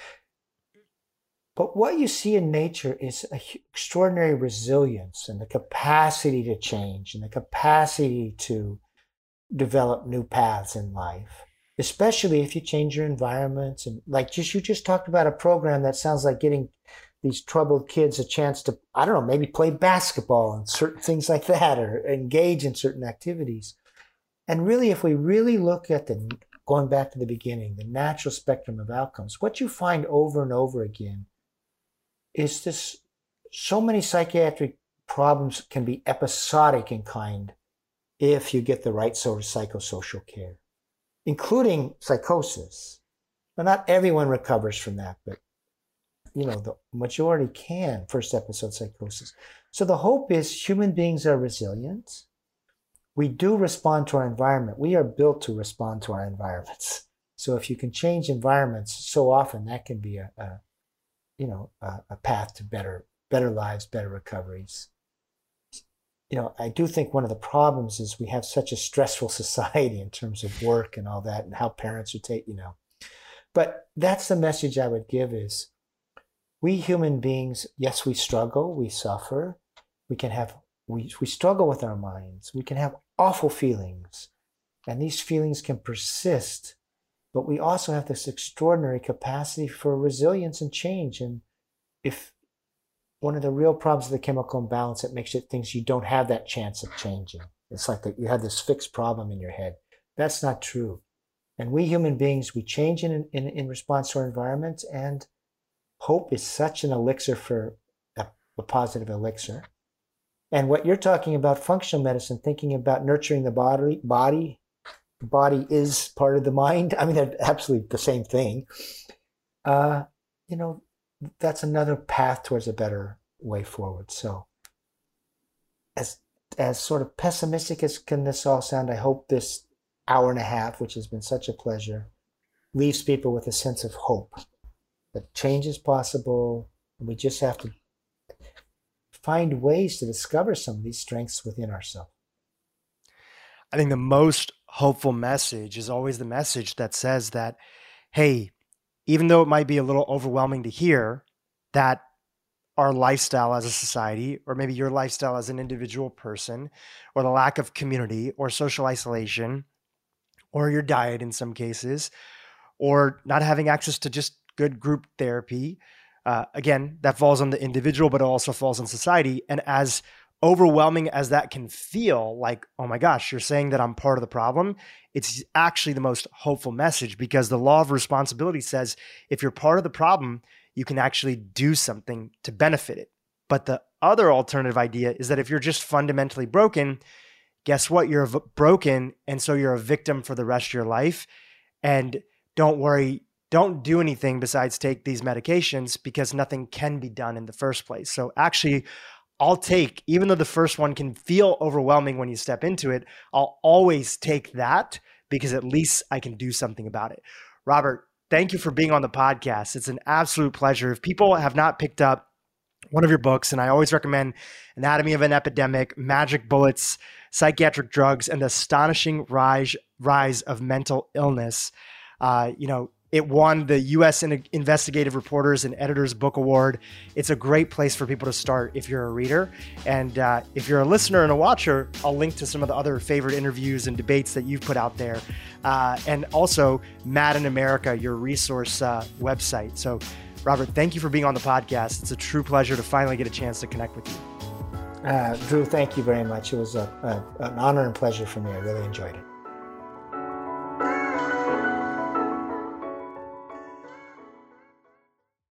A: But what you see in nature is an extraordinary resilience and the capacity to change and the capacity to develop new paths in life, especially if you change your environments. And you just talked about a program that sounds like getting these troubled kids a chance to, maybe play basketball and certain things like that, or engage in certain activities. And really, if we really look at going back to the beginning, the natural spectrum of outcomes, what you find over and over again is this: so many psychiatric problems can be episodic in kind if you get the right sort of psychosocial care, including psychosis. Now, not everyone recovers from that, but the majority can, first episode psychosis. So the hope is human beings are resilient. We do respond to our environment. We are built to respond to our environments. So if you can change environments, so often that can be a path to better lives, better recoveries. I do think one of the problems is we have such a stressful society in terms of work and all that, and how parents are But that's the message I would give is, we human beings, yes, we struggle, we suffer, we struggle with our minds, we can have awful feelings, and these feelings can persist, but we also have this extraordinary capacity for resilience and change. And if one of the real problems of the chemical imbalance, it makes it things you don't have that chance of changing. It's like you have this fixed problem in your head. That's not true. And we human beings, we change in response to our environment, and hope is such an elixir for a positive elixir. And what you're talking about, functional medicine, thinking about nurturing the body is part of the mind. I mean, they're absolutely the same thing. That's another path towards a better way forward. So as sort of pessimistic as can this all sound, I hope this hour and a half, which has been such a pleasure, leaves people with a sense of hope that change is possible, and we just have to find ways to discover some of these strengths within ourselves.
B: I think the most hopeful message is always the message that says that, hey, even though it might be a little overwhelming to hear, that our lifestyle as a society, or maybe your lifestyle as an individual person, or the lack of community or social isolation, or your diet in some cases, or not having access to just good group therapy, again, that falls on the individual, but it also falls on society. And as overwhelming as that can feel, like, oh my gosh, you're saying that I'm part of the problem, it's actually the most hopeful message, because the law of responsibility says if you're part of the problem, you can actually do something to benefit it. But the other alternative idea is that if you're just fundamentally broken, guess what? You're broken, and so you're a victim for the rest of your life. And don't worry, don't do anything besides take these medications, because nothing can be done in the first place. So actually, even though the first one can feel overwhelming when you step into it, I'll always take that, because at least I can do something about it. Robert, thank you for being on the podcast. It's an absolute pleasure. If people have not picked up one of your books, and I always recommend Anatomy of an Epidemic, Magic Bullets, Psychiatric Drugs, and the Astonishing Rise of Mental Illness. It won the U.S. Investigative Reporters and Editors Book Award. It's a great place for people to start if you're a reader. And if you're a listener and a watcher, I'll link to some of the other favorite interviews and debates that you've put out there. And also Mad in America, your resource website. So Robert, thank you for being on the podcast. It's a true pleasure to finally get a chance to connect with you.
A: Drew, thank you very much. It was an honor and pleasure for me. I really enjoyed it.